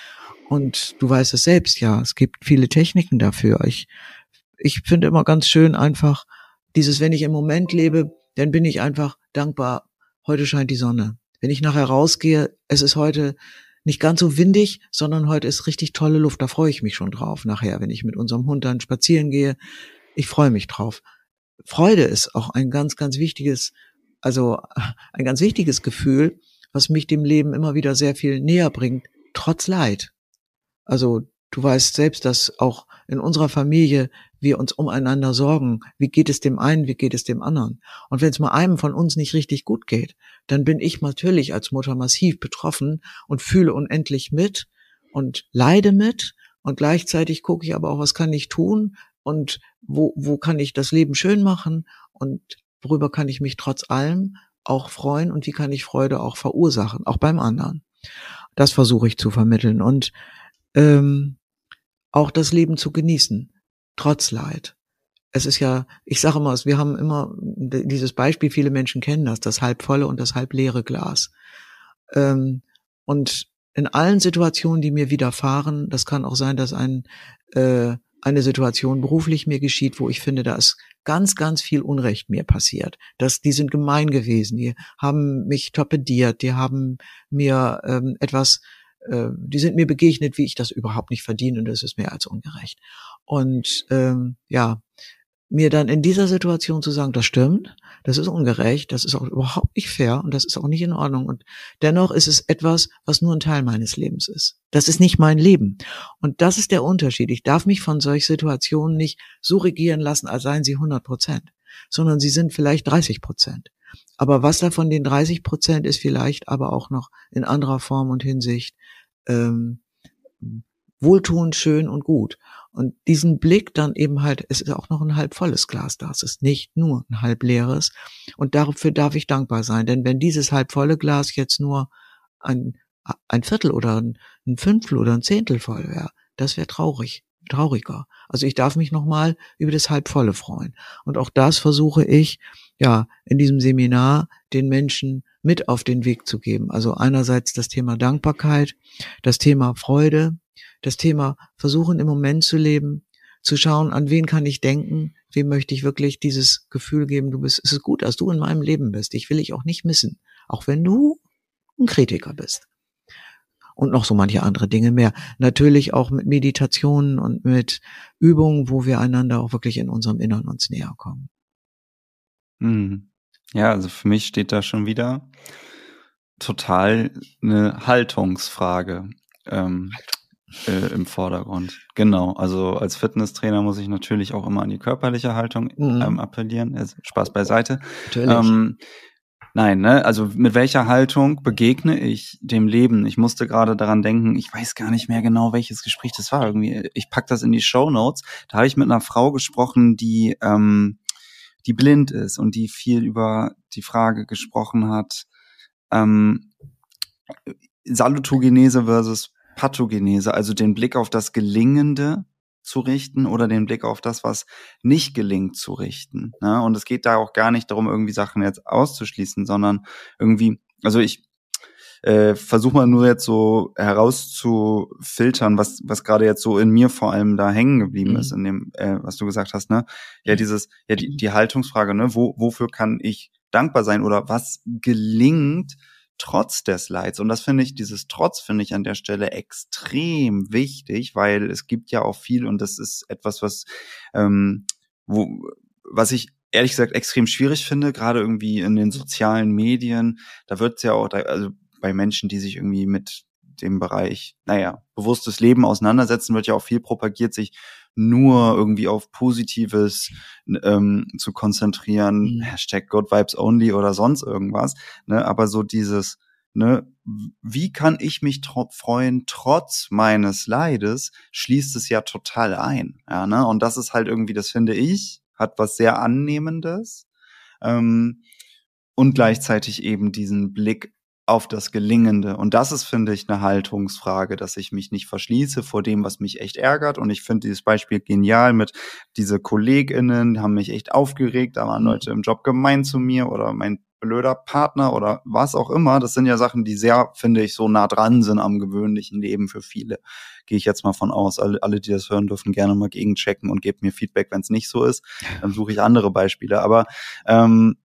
Und du weißt es selbst, ja, es gibt viele Techniken dafür. Ich, ich finde immer ganz schön einfach dieses, wenn ich im Moment lebe, dann bin ich einfach dankbar, heute scheint die Sonne. Wenn ich nachher rausgehe, es ist heute nicht ganz so windig, sondern heute ist richtig tolle Luft. Da freue ich mich schon drauf nachher, wenn ich mit unserem Hund dann spazieren gehe. Ich freue mich drauf. Freude ist auch ein ganz, ganz wichtiges, also ein ganz wichtiges Gefühl, was mich dem Leben immer wieder sehr viel näher bringt, trotz Leid. Also du weißt selbst, dass auch in unserer Familie wir uns umeinander sorgen. Wie geht es dem einen, wie geht es dem anderen? Und wenn es mal einem von uns nicht richtig gut geht, dann bin ich natürlich als Mutter massiv betroffen und fühle unendlich mit und leide mit. Und gleichzeitig gucke ich aber auch, was kann ich tun und wo, wo kann ich das Leben schön machen und worüber kann ich mich trotz allem auch freuen und wie kann ich Freude auch verursachen, auch beim anderen. Das versuche ich zu vermitteln und ähm, auch das Leben zu genießen, trotz Leid. Es ist ja, ich sage immer, wir haben immer dieses Beispiel, viele Menschen kennen das, das halbvolle und das halbleere Glas. Ähm, und in allen Situationen, die mir widerfahren, das kann auch sein, dass ein, äh, eine Situation beruflich mir geschieht, wo ich finde, da ist ganz, ganz viel Unrecht mir passiert. Das, die sind gemein gewesen, die haben mich torpediert, die haben mir ähm, etwas, äh, die sind mir begegnet, wie ich das überhaupt nicht verdiene, und das ist mehr als ungerecht. Und ähm, ja, mir dann in dieser Situation zu sagen, das stimmt, das ist ungerecht, das ist auch überhaupt nicht fair und das ist auch nicht in Ordnung. Und dennoch ist es etwas, was nur ein Teil meines Lebens ist. Das ist nicht mein Leben. Und das ist der Unterschied. Ich darf mich von solchen Situationen nicht so regieren lassen, als seien sie hundert Prozent, sondern sie sind vielleicht dreißig Prozent. Aber was davon den dreißig Prozent ist, vielleicht aber auch noch in anderer Form und Hinsicht ähm, wohltuend, schön und gut. Und diesen Blick dann eben halt, es ist auch noch ein halb volles Glas da, es ist nicht nur ein halb leeres. Und dafür darf ich dankbar sein, denn wenn dieses halb volle Glas jetzt nur ein, ein Viertel oder ein, ein Fünftel oder ein Zehntel voll wäre, das wäre traurig, trauriger. Also ich darf mich nochmal über das halb volle freuen. Und auch das versuche ich, ja, in diesem Seminar den Menschen mit auf den Weg zu geben. Also einerseits das Thema Dankbarkeit, das Thema Freude, das Thema versuchen im Moment zu leben, zu schauen, an wen kann ich denken, wem möchte ich wirklich dieses Gefühl geben, du bist, es ist gut, dass du in meinem Leben bist, dich will ich auch nicht missen, auch wenn du ein Kritiker bist. Und noch so manche andere Dinge mehr. Natürlich auch mit Meditationen und mit Übungen, wo wir einander auch wirklich in unserem Innern uns näher kommen. Hm. Ja, also für mich steht da schon wieder total eine Haltungsfrage ähm, äh, im Vordergrund. Genau, also als Fitnesstrainer muss ich natürlich auch immer an die körperliche Haltung Mhm. ähm, appellieren. Also Spaß beiseite. Natürlich. Ähm, nein, ne, also mit welcher Haltung begegne ich dem Leben? Ich musste gerade daran denken, ich weiß gar nicht mehr genau, welches Gespräch das war. Irgendwie, ich pack das in die Shownotes. Da habe ich mit einer Frau gesprochen, die ähm, die blind ist und die viel über die Frage gesprochen hat, ähm, Salutogenese versus Pathogenese, also den Blick auf das Gelingende zu richten oder den Blick auf das, was nicht gelingt, zu richten. Ne? Und es geht da auch gar nicht darum, irgendwie Sachen jetzt auszuschließen, sondern irgendwie, also ich äh, versuche mal nur jetzt so herauszufiltern, was was gerade jetzt so in mir vor allem da hängen geblieben Mhm. ist, in dem, äh, was du gesagt hast, ne? Ja, dieses, ja, die, die Haltungsfrage, ne? Wo, wofür kann ich dankbar sein oder was gelingt trotz des Leids? Und das finde ich, dieses Trotz finde ich an der Stelle extrem wichtig, weil es gibt ja auch viel, und das ist etwas, was, ähm, wo, was ich ehrlich gesagt extrem schwierig finde, gerade irgendwie in den sozialen Medien. Da wird's ja auch, da, also bei Menschen, die sich irgendwie mit dem Bereich, naja, bewusstes Leben auseinandersetzen, wird ja auch viel propagiert, sich nur irgendwie auf Positives ähm, zu konzentrieren, Mhm. Hashtag Good Vibes Only oder sonst irgendwas, ne, aber so dieses, ne, wie kann ich mich tro- freuen trotz meines Leides, schließt es ja total ein, ja, ne, und das ist halt irgendwie, das finde ich, hat was sehr Annehmendes, ähm, und gleichzeitig eben diesen Blick auf das Gelingende. Und das ist, finde ich, eine Haltungsfrage, dass ich mich nicht verschließe vor dem, was mich echt ärgert. Und ich finde dieses Beispiel genial mit diese KollegInnen, die haben mich echt aufgeregt, da waren Mhm. Leute im Job gemein zu mir oder mein blöder Partner oder was auch immer. Das sind ja Sachen, die sehr, finde ich, so nah dran sind am gewöhnlichen Leben für viele. Gehe ich jetzt mal von aus. Alle, alle, die das hören, dürfen gerne mal gegenchecken und gebt mir Feedback, wenn es nicht so ist. Dann suche ich andere Beispiele. Aber ähm,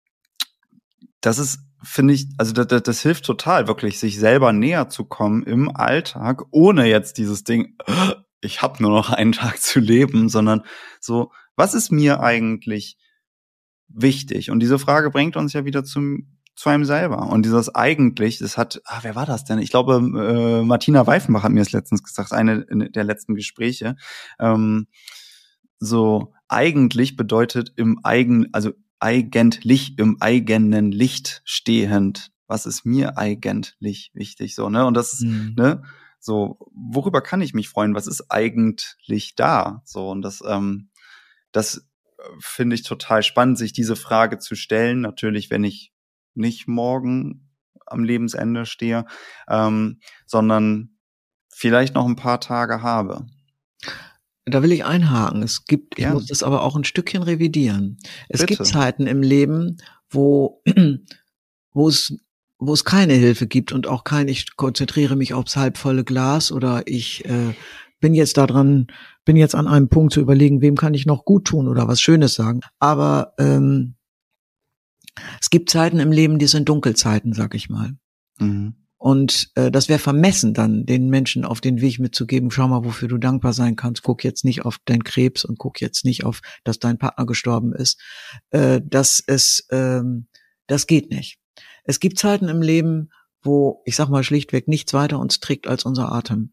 das ist, finde ich, also das, das, das hilft total, wirklich sich selber näher zu kommen im Alltag, ohne jetzt dieses Ding, ich habe nur noch einen Tag zu leben, sondern so, was ist mir eigentlich wichtig? Und diese Frage bringt uns ja wieder zum, zu einem selber. Und dieses eigentlich, das hat, ah, wer war das denn? Ich glaube, äh, Martina Weifenbach hat mir das letztens gesagt, eine der letzten Gespräche. Ähm, so, eigentlich bedeutet im eigen, also eigentlich im eigenen Licht stehend. Was ist mir eigentlich wichtig? So, ne? Und das ist, Mhm. ne? So, worüber kann ich mich freuen? Was ist eigentlich da? So, und das, ähm, das finde ich total spannend, sich diese Frage zu stellen. Natürlich, wenn ich nicht morgen am Lebensende stehe, ähm, sondern vielleicht noch ein paar Tage habe. Da will ich einhaken. Es gibt, ich Gern. muss das aber auch ein Stückchen revidieren. Es Bitte. gibt Zeiten im Leben, wo, wo es, wo es keine Hilfe gibt und auch kein, ich konzentriere mich aufs halbvolle Glas oder ich äh, bin jetzt da dran, bin jetzt an einem Punkt zu überlegen, wem kann ich noch gut tun oder was Schönes sagen. Aber ähm, es gibt Zeiten im Leben, die sind Dunkelzeiten, sag ich mal. Mhm. Und äh, das wäre vermessen, dann den Menschen auf den Weg mitzugeben, schau mal, wofür du dankbar sein kannst. Guck jetzt nicht auf deinen Krebs und guck jetzt nicht auf, dass dein Partner gestorben ist. Äh, das ist, ähm, das geht nicht. Es gibt Zeiten im Leben, wo, ich sag mal schlichtweg, nichts weiter uns trägt als unser Atem.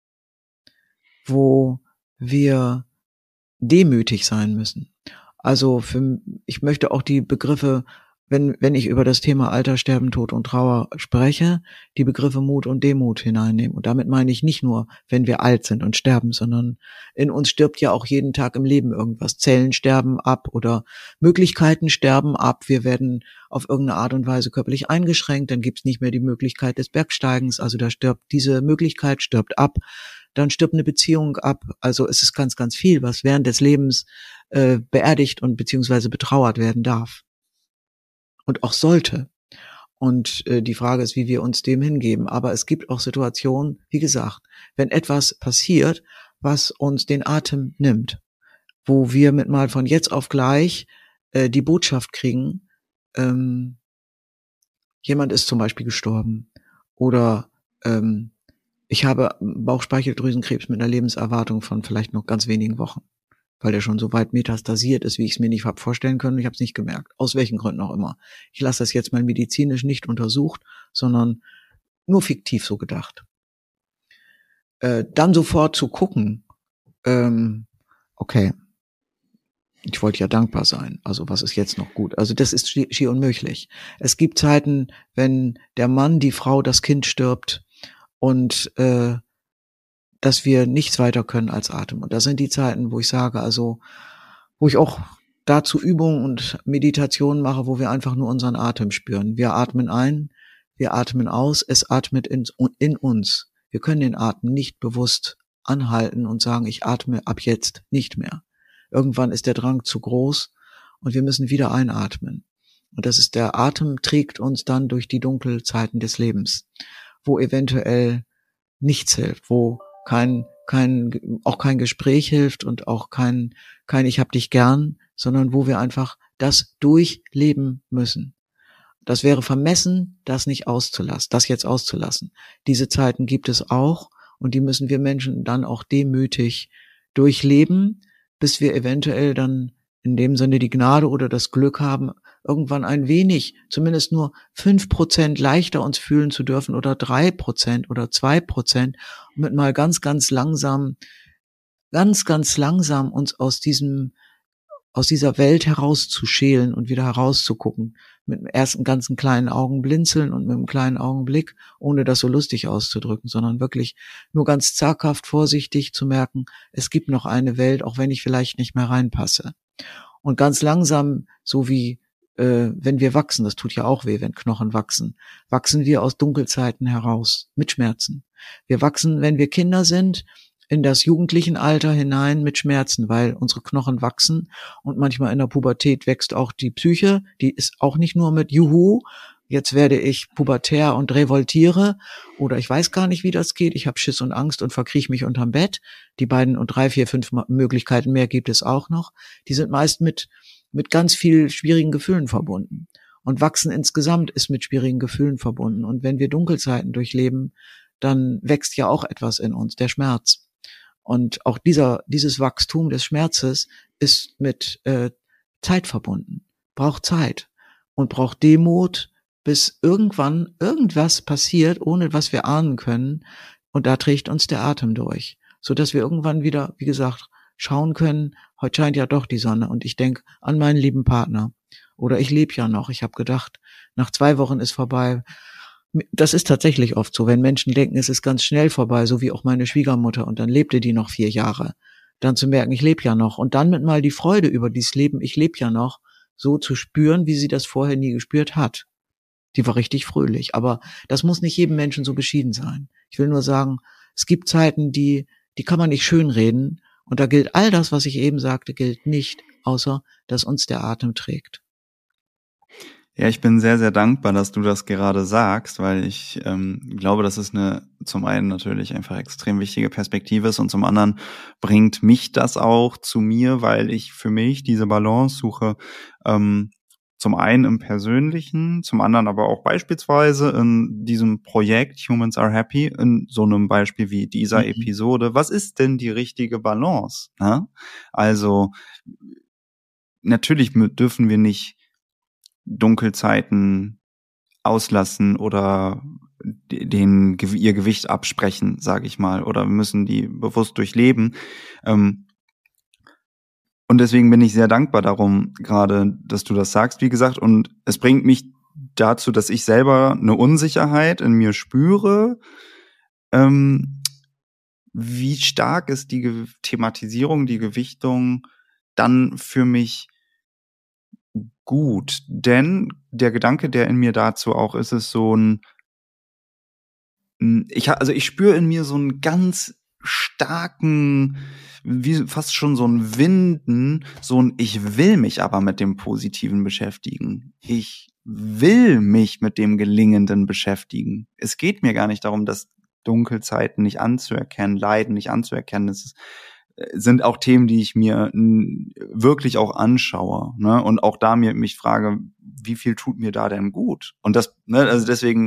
Wo wir demütig sein müssen. Also für, ich möchte auch die Begriffe, wenn wenn ich über das Thema Alter, Sterben, Tod und Trauer spreche, die Begriffe Mut und Demut hineinnehmen. Und damit meine ich nicht nur, wenn wir alt sind und sterben, sondern in uns stirbt ja auch jeden Tag im Leben irgendwas. Zellen sterben ab oder Möglichkeiten sterben ab. Wir werden auf irgendeine Art und Weise körperlich eingeschränkt. Dann gibt's nicht mehr die Möglichkeit des Bergsteigens. Also da stirbt diese Möglichkeit, stirbt ab. Dann stirbt eine Beziehung ab. Also es ist ganz, ganz viel, was während des Lebens äh, beerdigt und beziehungsweise betrauert werden darf. Und auch sollte. Und äh, die Frage ist, wie wir uns dem hingeben. Aber es gibt auch Situationen, wie gesagt, wenn etwas passiert, was uns den Atem nimmt, wo wir mit mal von jetzt auf gleich äh, die Botschaft kriegen, ähm, jemand ist zum Beispiel gestorben oder ähm, ich habe Bauchspeicheldrüsenkrebs mit einer Lebenserwartung von vielleicht noch ganz wenigen Wochen, weil der schon so weit metastasiert ist, wie ich es mir nicht habe vorstellen können. Ich habe es nicht gemerkt, aus welchen Gründen auch immer. Ich lasse das jetzt mal medizinisch nicht untersucht, sondern nur fiktiv so gedacht. Äh, dann sofort zu gucken, ähm, okay, ich wollte ja dankbar sein, also was ist jetzt noch gut? Also das ist schier unmöglich. Es gibt Zeiten, wenn der Mann, die Frau, das Kind stirbt und äh, dass wir nichts weiter können als Atem. Und das sind die Zeiten, wo ich sage, also wo ich auch dazu Übungen und Meditationen mache, wo wir einfach nur unseren Atem spüren. Wir atmen ein, wir atmen aus, es atmet in, in uns. Wir können den Atem nicht bewusst anhalten und sagen, ich atme ab jetzt nicht mehr. Irgendwann ist der Drang zu groß und wir müssen wieder einatmen. Und das ist der Atem, trägt uns dann durch die Dunkelzeiten des Lebens, wo eventuell nichts hilft, wo kein kein auch kein Gespräch hilft und auch kein kein ich hab dich gern, sondern wo wir einfach das durchleben müssen. Das wäre vermessen, das nicht auszulassen, das jetzt auszulassen. Diese Zeiten gibt es auch und die müssen wir Menschen dann auch demütig durchleben, bis wir eventuell dann in dem Sinne die Gnade oder das Glück haben, irgendwann ein wenig, zumindest nur fünf Prozent leichter uns fühlen zu dürfen oder drei Prozent oder zwei Prozent, um mit mal ganz, ganz langsam, ganz, ganz langsam uns aus diesem, aus dieser Welt herauszuschälen und wieder herauszugucken. Mit dem ersten ganzen kleinen Augen blinzeln und mit einem kleinen Augenblick, ohne das so lustig auszudrücken, sondern wirklich nur ganz zaghaft vorsichtig zu merken, es gibt noch eine Welt, auch wenn ich vielleicht nicht mehr reinpasse. Und ganz langsam, so wie äh, wenn wir wachsen, das tut ja auch weh, wenn Knochen wachsen, wachsen wir aus Dunkelzeiten heraus, mit Schmerzen. Wir wachsen, wenn wir Kinder sind, in das jugendlichen Alter hinein mit Schmerzen, weil unsere Knochen wachsen und manchmal in der Pubertät wächst auch die Psyche, die ist auch nicht nur mit Juhu, jetzt werde ich pubertär und revoltiere oder ich weiß gar nicht, wie das geht, ich habe Schiss und Angst und verkrieche mich unterm Bett. Die beiden und drei, vier, fünf Möglichkeiten mehr gibt es auch noch. Die sind meist mit mit ganz viel schwierigen Gefühlen verbunden. Und Wachsen insgesamt ist mit schwierigen Gefühlen verbunden. Und wenn wir Dunkelzeiten durchleben, dann wächst ja auch etwas in uns, der Schmerz. Und auch dieser dieses Wachstum des Schmerzes ist mit äh, Zeit verbunden, braucht Zeit und braucht Demut, bis irgendwann irgendwas passiert, ohne was wir ahnen können. Und da trägt uns der Atem durch, so dass wir irgendwann wieder, wie gesagt, schauen können, heute scheint ja doch die Sonne und ich denke an meinen lieben Partner. Oder ich lebe ja noch. Ich habe gedacht, nach zwei Wochen ist vorbei. Das ist tatsächlich oft so, wenn Menschen denken, es ist ganz schnell vorbei, so wie auch meine Schwiegermutter, und dann lebte die noch vier Jahre. Dann zu merken, ich lebe ja noch. Und dann mit mal die Freude über dieses Leben, ich lebe ja noch, so zu spüren, wie sie das vorher nie gespürt hat. Die war richtig fröhlich. Aber das muss nicht jedem Menschen so beschieden sein. Ich will nur sagen, es gibt Zeiten, die, die kann man nicht schönreden. Und da gilt all das, was ich eben sagte, gilt nicht, außer dass uns der Atem trägt. Ja, ich bin sehr, sehr dankbar, dass du das gerade sagst, weil ich ähm, glaube, dass es eine zum einen natürlich einfach extrem wichtige Perspektive ist und zum anderen bringt mich das auch zu mir, weil ich für mich diese Balance suche, ähm, zum einen im Persönlichen, zum anderen aber auch beispielsweise in diesem Projekt Humans Are Happy, in so einem Beispiel wie dieser Mhm. Episode. Was ist denn die richtige Balance? Ne? Also natürlich mü- dürfen wir nicht Dunkelzeiten auslassen oder d- den Gew- ihr Gewicht absprechen, sage ich mal, oder wir müssen die bewusst durchleben. Ähm, und deswegen bin ich sehr dankbar darum, gerade, dass du das sagst, wie gesagt. Und es bringt mich dazu, dass ich selber eine Unsicherheit in mir spüre. Ähm, wie stark ist die Ge- Thematisierung, die Gewichtung dann für mich gut? Denn der Gedanke, der in mir dazu auch ist, ist so ein Ich ha- also ich spüre in mir so einen ganz starken, wie fast schon so ein Winden, so ein ich will mich aber mit dem Positiven beschäftigen. Ich will mich mit dem Gelingenden beschäftigen. Es geht mir gar nicht darum, dass Dunkelzeiten nicht anzuerkennen, Leiden nicht anzuerkennen. Das ist, äh, sind auch Themen, die ich mir n, wirklich auch anschaue, ne? Und auch da mir mich frage, wie viel tut mir da denn gut? Und das, ne, also deswegen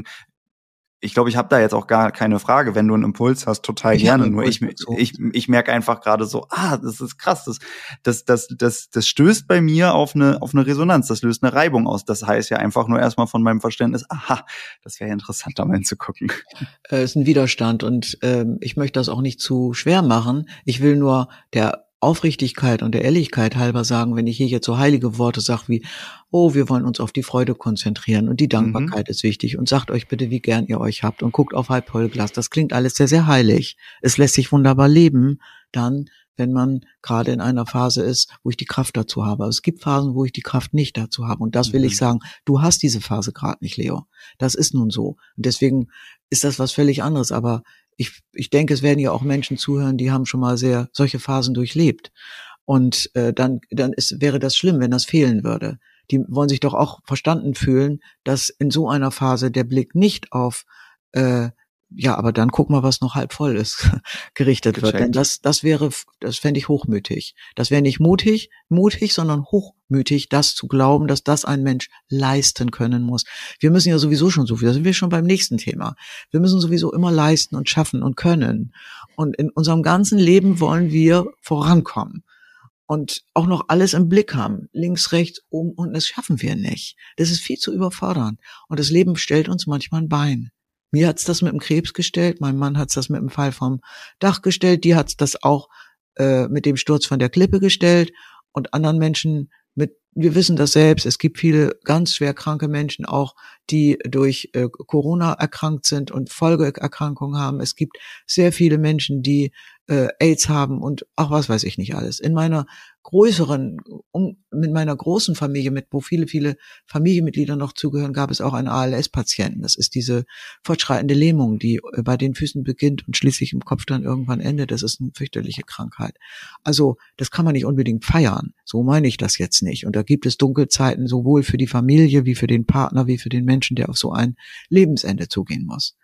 ich glaube, ich habe da jetzt auch gar keine Frage, wenn du einen Impuls hast, total Ich habe gerne. einen Nur Impuls ich, dazu. ich, ich merke einfach gerade so, ah, das ist krass. Das, das, das, das, das stößt bei mir auf eine, auf eine Resonanz. Das löst eine Reibung aus. Das heißt ja einfach nur erstmal von meinem Verständnis, aha, das wäre ja interessant, da mal hinzugucken. äh, ist ein Widerstand und ähm, ich möchte das auch nicht zu schwer machen. Ich will nur der Aufrichtigkeit und der Ehrlichkeit halber sagen, wenn ich hier jetzt so heilige Worte sage wie, oh, wir wollen uns auf die Freude konzentrieren und die Mhm. Dankbarkeit ist wichtig und sagt euch bitte, wie gern ihr euch habt und guckt auf halb voll Glas. Das klingt alles sehr, sehr heilig. Es lässt sich wunderbar leben, dann, wenn man gerade in einer Phase ist, wo ich die Kraft dazu habe. Aber es gibt Phasen, wo ich die Kraft nicht dazu habe. Und das will ich Mhm. sagen, du hast diese Phase gerade nicht, Leo. Das ist nun so. Und deswegen ist das was völlig anderes. Aber ich, ich denke, es werden ja auch Menschen zuhören, die haben schon mal sehr solche Phasen durchlebt. Und äh, dann, dann ist, wäre das schlimm, wenn das fehlen würde. Die wollen sich doch auch verstanden fühlen, dass in so einer Phase der Blick nicht auf äh, ja, aber dann guck mal, was noch halb voll ist, gerichtet wird. Denn Gecheckt. das, das wäre, das fände ich hochmütig. Das wäre nicht mutig, mutig, sondern hochmütig, das zu glauben, dass das ein Mensch leisten können muss. Wir müssen ja sowieso schon so viel, da sind wir schon beim nächsten Thema. Wir müssen sowieso immer leisten und schaffen und können. Und in unserem ganzen Leben wollen wir vorankommen. Und auch noch alles im Blick haben. Links, rechts, oben, unten, das schaffen wir nicht. Das ist viel zu überfordernd. Und das Leben stellt uns manchmal ein Bein. Mir hat's das mit dem Krebs gestellt, mein Mann hat's das mit dem Fall vom Dach gestellt, dir hat's das auch äh, mit dem Sturz von der Klippe gestellt und anderen Menschen mit, wir wissen das selbst, es gibt viele ganz schwer kranke Menschen auch, die durch äh, Corona erkrankt sind und Folgeerkrankungen haben. Es gibt sehr viele Menschen, die äh, AIDS haben und ach, was weiß ich nicht alles. In meiner größeren, um, mit meiner großen Familie, mit wo viele, viele Familienmitglieder noch zugehören, gab es auch einen A L S-Patienten. Das ist diese fortschreitende Lähmung, die äh, bei den Füßen beginnt und schließlich im Kopf dann irgendwann endet. Das ist eine fürchterliche Krankheit. Also das kann man nicht unbedingt feiern. So meine ich das jetzt nicht. Und da gibt es Dunkelzeiten sowohl für die Familie wie für den Partner wie für den Menschen, der auf so ein Lebensende zugehen muss.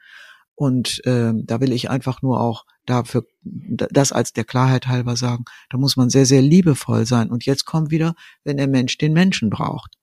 Und äh, da will ich einfach nur auch dafür das als der Klarheit halber sagen, da muss man sehr, sehr liebevoll sein. Und jetzt kommt wieder, wenn der Mensch den Menschen braucht.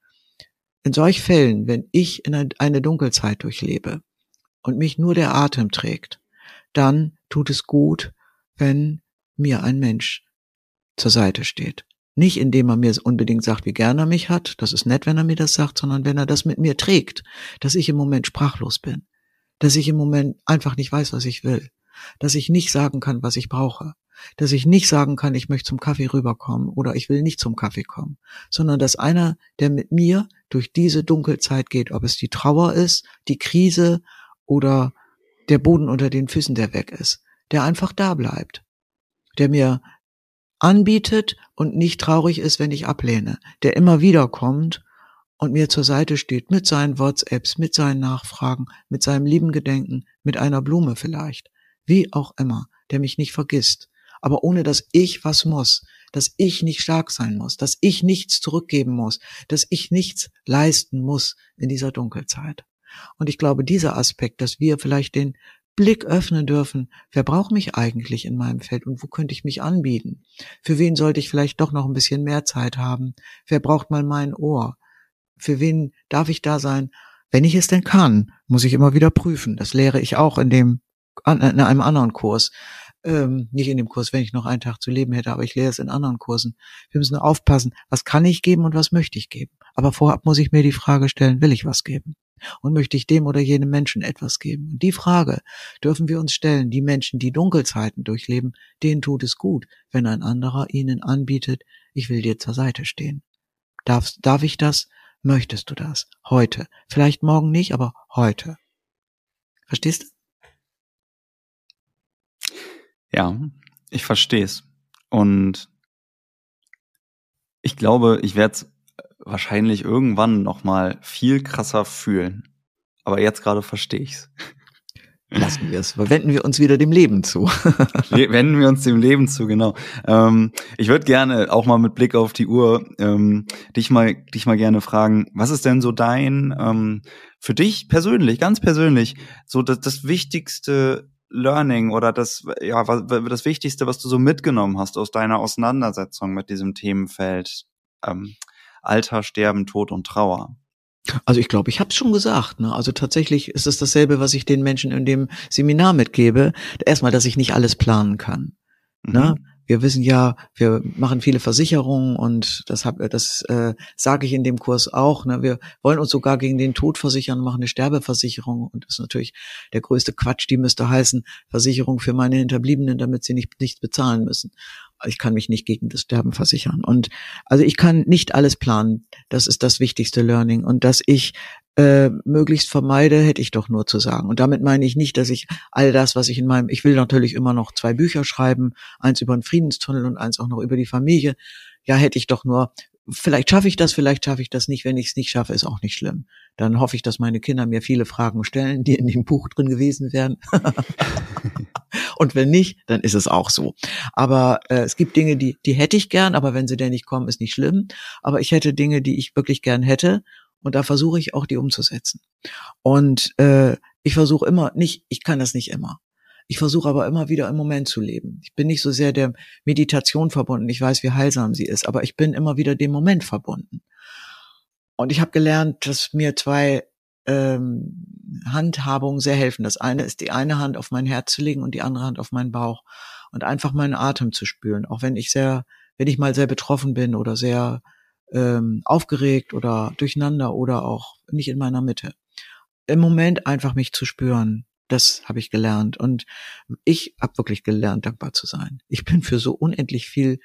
In solch Fällen, wenn ich in eine Dunkelzeit durchlebe und mich nur der Atem trägt, dann tut es gut, wenn mir ein Mensch zur Seite steht. Nicht indem er mir unbedingt sagt, wie gern er mich hat, das ist nett, wenn er mir das sagt, sondern wenn er das mit mir trägt, dass ich im Moment sprachlos bin, dass ich im Moment einfach nicht weiß, was ich will, dass ich nicht sagen kann, was ich brauche, dass ich nicht sagen kann, ich möchte zum Kaffee rüberkommen oder ich will nicht zum Kaffee kommen, sondern dass einer, der mit mir durch diese Dunkelzeit geht, ob es die Trauer ist, die Krise oder der Boden unter den Füßen, der weg ist, der einfach da bleibt, der mir anbietet und nicht traurig ist, wenn ich ablehne, der immer wieder kommt und mir zur Seite steht mit seinen WhatsApps, mit seinen Nachfragen, mit seinem lieben Gedenken, mit einer Blume vielleicht, wie auch immer, der mich nicht vergisst, aber ohne dass ich was muss, dass ich nicht stark sein muss, dass ich nichts zurückgeben muss, dass ich nichts leisten muss in dieser Dunkelzeit. Und ich glaube, dieser Aspekt, dass wir vielleicht den Blick öffnen dürfen, wer braucht mich eigentlich in meinem Feld und wo könnte ich mich anbieten? Für wen sollte ich vielleicht doch noch ein bisschen mehr Zeit haben? Wer braucht mal mein Ohr? Für wen darf ich da sein? Wenn ich es denn kann, muss ich immer wieder prüfen. Das lehre ich auch in dem, in einem anderen Kurs. Ähm, nicht in dem Kurs, wenn ich noch einen Tag zu leben hätte, aber ich lehre es in anderen Kursen. Wir müssen aufpassen, was kann ich geben und was möchte ich geben. Aber vorab muss ich mir die Frage stellen, will ich was geben? Und möchte ich dem oder jenem Menschen etwas geben? Und die Frage dürfen wir uns stellen. Die Menschen, die Dunkelzeiten durchleben, denen tut es gut, wenn ein anderer ihnen anbietet, ich will dir zur Seite stehen. Darf, darf ich das? Möchtest du das? Heute. Vielleicht morgen nicht, aber heute. Verstehst du? Ja, ich verstehe es. Und ich glaube, ich werde es wahrscheinlich irgendwann nochmal viel krasser fühlen. Aber jetzt gerade verstehe ich's. Lassen wir es. Wenden wir uns wieder dem Leben zu. Wenden wir uns dem Leben zu, genau. Ähm, ich würde gerne auch mal mit Blick auf die Uhr ähm, dich mal dich mal gerne fragen, was ist denn so dein, ähm, für dich persönlich, ganz persönlich, so das, das wichtigste Learning oder das, ja, was, das Wichtigste, was du so mitgenommen hast aus deiner Auseinandersetzung mit diesem Themenfeld ähm, Alter, Sterben, Tod und Trauer? Also ich glaube, ich habe es schon gesagt. Ne? Also tatsächlich ist es dasselbe, was ich den Menschen in dem Seminar mitgebe. Erstmal, dass ich nicht alles planen kann. Mhm. Ne? Wir wissen ja, wir machen viele Versicherungen und das, hab, das äh, sage ich in dem Kurs auch. Ne? Wir wollen uns sogar gegen den Tod versichern, machen eine Sterbeversicherung und das ist natürlich der größte Quatsch. Die müsste heißen Versicherung für meine Hinterbliebenen, damit sie nicht nichts bezahlen müssen. Ich kann mich nicht gegen das Sterben versichern. Und also ich kann nicht alles planen. Das ist das wichtigste Learning. Und dass ich äh, möglichst vermeide, hätte ich doch nur zu sagen. Und damit meine ich nicht, dass ich all das, was ich in meinem, ich will natürlich immer noch zwei Bücher schreiben, eins über den Friedenstunnel und eins auch noch über die Familie. Ja, hätte ich doch nur, vielleicht schaffe ich das, vielleicht schaffe ich das nicht. Wenn ich es nicht schaffe, ist auch nicht schlimm. Dann hoffe ich, dass meine Kinder mir viele Fragen stellen, die in dem Buch drin gewesen wären. Und wenn nicht, dann ist es auch so. Aber äh, es gibt Dinge, die die hätte ich gern, aber wenn sie denn nicht kommen, ist nicht schlimm. Aber ich hätte Dinge, die ich wirklich gern hätte und da versuche ich auch, die umzusetzen. Und äh, ich versuche immer, nicht, ich kann das nicht immer. Ich versuche aber immer wieder im Moment zu leben. Ich bin nicht so sehr der Meditation verbunden. Ich weiß, wie heilsam sie ist, aber ich bin immer wieder dem Moment verbunden. Und ich habe gelernt, dass mir zwei ähm, Handhabungen sehr helfen. Das eine ist, die eine Hand auf mein Herz zu legen und die andere Hand auf meinen Bauch und einfach meinen Atem zu spüren. Auch wenn ich sehr, wenn ich mal sehr betroffen bin oder sehr ähm, aufgeregt oder durcheinander oder auch nicht in meiner Mitte. Im Moment einfach mich zu spüren. Das habe ich gelernt. Und ich habe wirklich gelernt, dankbar zu sein. Ich bin für so unendlich viel,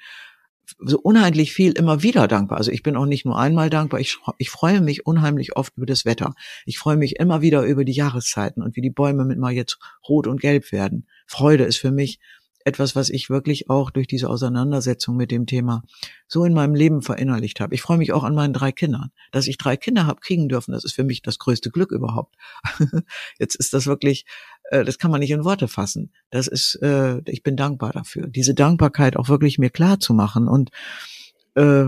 so unheimlich viel immer wieder dankbar. Also ich bin auch nicht nur einmal dankbar. Ich, ich freue mich unheimlich oft über das Wetter. Ich freue mich immer wieder über die Jahreszeiten und wie die Bäume mit mal jetzt rot und gelb werden. Freude ist für mich etwas, was ich wirklich auch durch diese Auseinandersetzung mit dem Thema so in meinem Leben verinnerlicht habe. Ich freue mich auch an meinen drei Kindern. Dass ich drei Kinder habe kriegen dürfen, das ist für mich das größte Glück überhaupt. Jetzt ist das wirklich, äh, das kann man nicht in Worte fassen. Das ist, äh, ich bin dankbar dafür. Diese Dankbarkeit auch wirklich mir klar zu machen und äh,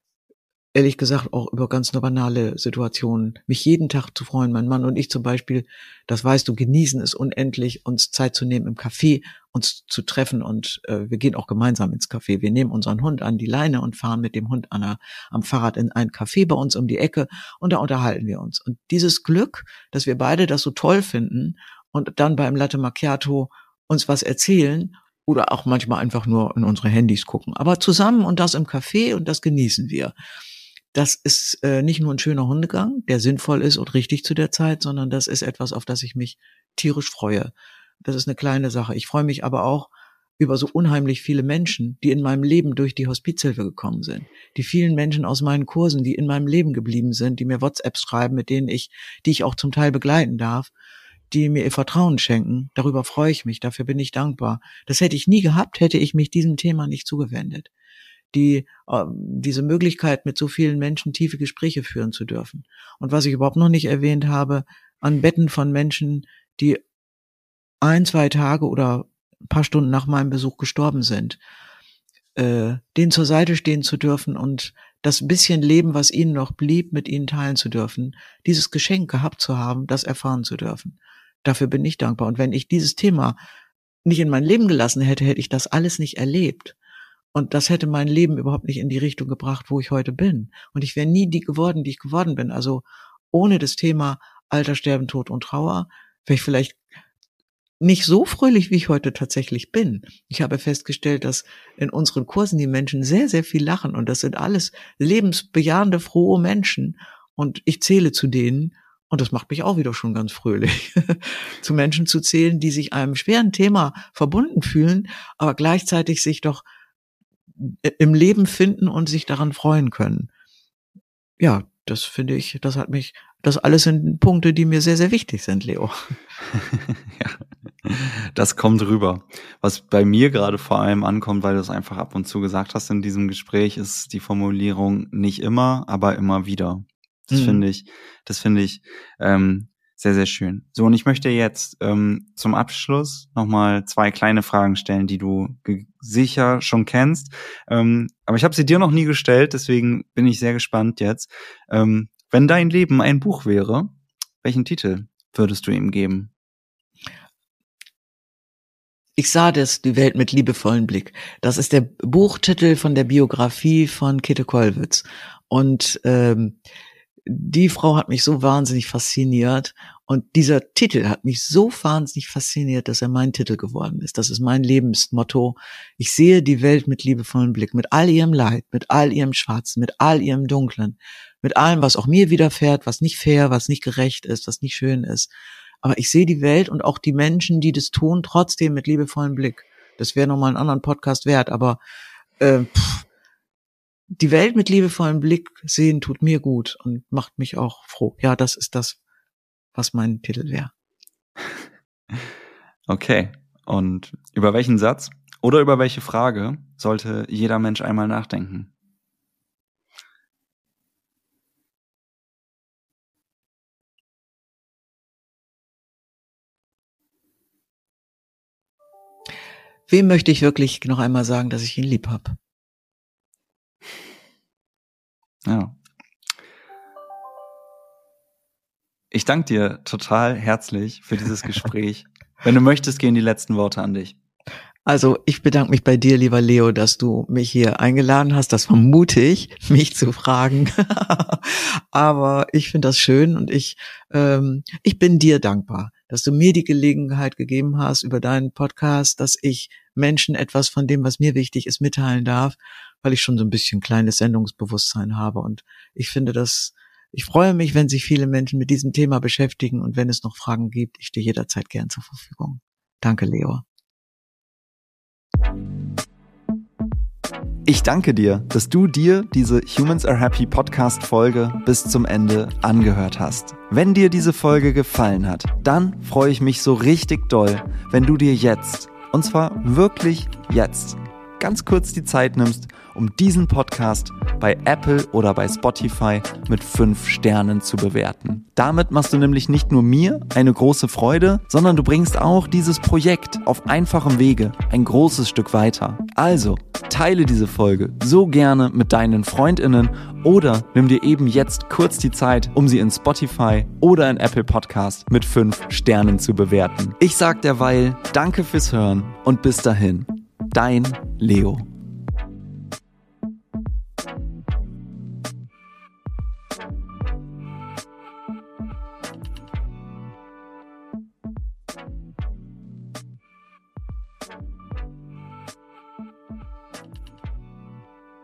ehrlich gesagt auch über ganz banale Situationen, mich jeden Tag zu freuen. Mein Mann und ich zum Beispiel, das weißt du, genießen es unendlich, uns Zeit zu nehmen im Café, uns zu treffen und äh, wir gehen auch gemeinsam ins Café. Wir nehmen unseren Hund an die Leine und fahren mit dem Hund an der, am Fahrrad in ein Café bei uns um die Ecke und da unterhalten wir uns. Und dieses Glück, dass wir beide das so toll finden und dann beim Latte Macchiato uns was erzählen oder auch manchmal einfach nur in unsere Handys gucken. Aber zusammen und das im Café und das genießen wir. Das ist äh, nicht nur ein schöner Hundegang, der sinnvoll ist und richtig zu der Zeit, sondern das ist etwas, auf das ich mich tierisch freue. Das ist eine kleine Sache. Ich freue mich aber auch über so unheimlich viele Menschen, die in meinem Leben durch die Hospizhilfe gekommen sind. Die vielen Menschen aus meinen Kursen, die in meinem Leben geblieben sind, die mir WhatsApps schreiben, mit denen ich, die ich auch zum Teil begleiten darf, die mir ihr Vertrauen schenken. Darüber freue ich mich, dafür bin ich dankbar. Das hätte ich nie gehabt, hätte ich mich diesem Thema nicht zugewendet. Die, äh, diese Möglichkeit, mit so vielen Menschen tiefe Gespräche führen zu dürfen. Und was ich überhaupt noch nicht erwähnt habe, an Betten von Menschen, die ein, zwei Tage oder ein paar Stunden nach meinem Besuch gestorben sind. äh, denen zur Seite stehen zu dürfen und das bisschen Leben, was ihnen noch blieb, mit ihnen teilen zu dürfen, dieses Geschenk gehabt zu haben, das erfahren zu dürfen. Dafür bin ich dankbar. Und wenn ich dieses Thema nicht in mein Leben gelassen hätte, hätte ich das alles nicht erlebt. Und das hätte mein Leben überhaupt nicht in die Richtung gebracht, wo ich heute bin. Und ich wäre nie die geworden, die ich geworden bin. Also ohne das Thema Alter, Sterben, Tod und Trauer wäre ich vielleicht nicht so fröhlich, wie ich heute tatsächlich bin. Ich habe festgestellt, dass in unseren Kursen die Menschen sehr, sehr viel lachen. Und das sind alles lebensbejahende, frohe Menschen. Und ich zähle zu denen. Und das macht mich auch wieder schon ganz fröhlich, zu Menschen zu zählen, die sich einem schweren Thema verbunden fühlen, aber gleichzeitig sich doch im Leben finden und sich daran freuen können. Ja, das finde ich, das hat mich, das alles sind Punkte, die mir sehr, sehr wichtig sind, Leo. Ja, das kommt rüber. Was bei mir gerade vor allem ankommt, weil du es einfach ab und zu gesagt hast in diesem Gespräch, ist die Formulierung nicht immer, aber immer wieder. Das mhm. finde ich, das finde ich ähm, sehr, sehr schön. So, und ich möchte jetzt ähm, zum Abschluss nochmal zwei kleine Fragen stellen, die du ge- sicher schon kennst. Ähm, aber ich habe sie dir noch nie gestellt, deswegen bin ich sehr gespannt jetzt. Ähm, wenn dein Leben ein Buch wäre, welchen Titel würdest du ihm geben? Ich sah das, die Welt mit liebevollen Blick. Das ist der Buchtitel von der Biografie von Käthe Kollwitz. Und ähm, die Frau hat mich so wahnsinnig fasziniert und dieser Titel hat mich so wahnsinnig fasziniert, dass er mein Titel geworden ist. Das ist mein Lebensmotto. Ich sehe die Welt mit liebevollem Blick, mit all ihrem Leid, mit all ihrem Schwarzen, mit all ihrem Dunklen, mit allem, was auch mir widerfährt, was nicht fair, was nicht gerecht ist, was nicht schön ist. Aber ich sehe die Welt und auch die Menschen, die das tun, trotzdem mit liebevollem Blick. Das wäre nochmal einen anderen Podcast wert, aber äh, pff, die Welt mit liebevollem Blick sehen tut mir gut und macht mich auch froh. Ja, das ist das, was mein Titel wäre. Okay. Und über welchen Satz oder über welche Frage sollte jeder Mensch einmal nachdenken? Wem möchte ich wirklich noch einmal sagen, dass ich ihn lieb habe? Ja. Ich danke dir total herzlich für dieses Gespräch. Wenn du möchtest, gehen die letzten Worte an dich. Also ich bedanke mich bei dir, lieber Leo, dass du mich hier eingeladen hast. Das war mutig, mich zu fragen. Aber ich finde das schön und ich ähm, ich bin dir dankbar, dass du mir die Gelegenheit gegeben hast über deinen Podcast, dass ich Menschen etwas von dem, was mir wichtig ist, mitteilen darf, weil ich schon so ein bisschen kleines Sendungsbewusstsein habe. Und ich finde das, ich freue mich, wenn sich viele Menschen mit diesem Thema beschäftigen und wenn es noch Fragen gibt, ich stehe jederzeit gern zur Verfügung. Danke, Leo. Ich danke dir, dass du dir diese Humans Are Happy Podcast-Folge bis zum Ende angehört hast. Wenn dir diese Folge gefallen hat, dann freue ich mich so richtig doll, wenn du dir jetzt, und zwar wirklich jetzt, ganz kurz die Zeit nimmst, um diesen Podcast bei Apple oder bei Spotify mit fünf Sternen zu bewerten. Damit machst du nämlich nicht nur mir eine große Freude, sondern du bringst auch dieses Projekt auf einfachem Wege ein großes Stück weiter. Also, teile diese Folge so gerne mit deinen FreundInnen oder nimm dir eben jetzt kurz die Zeit, um sie in Spotify oder in Apple Podcast mit fünf Sternen zu bewerten. Ich sag derweil Danke fürs Hören und bis dahin, dein Leo.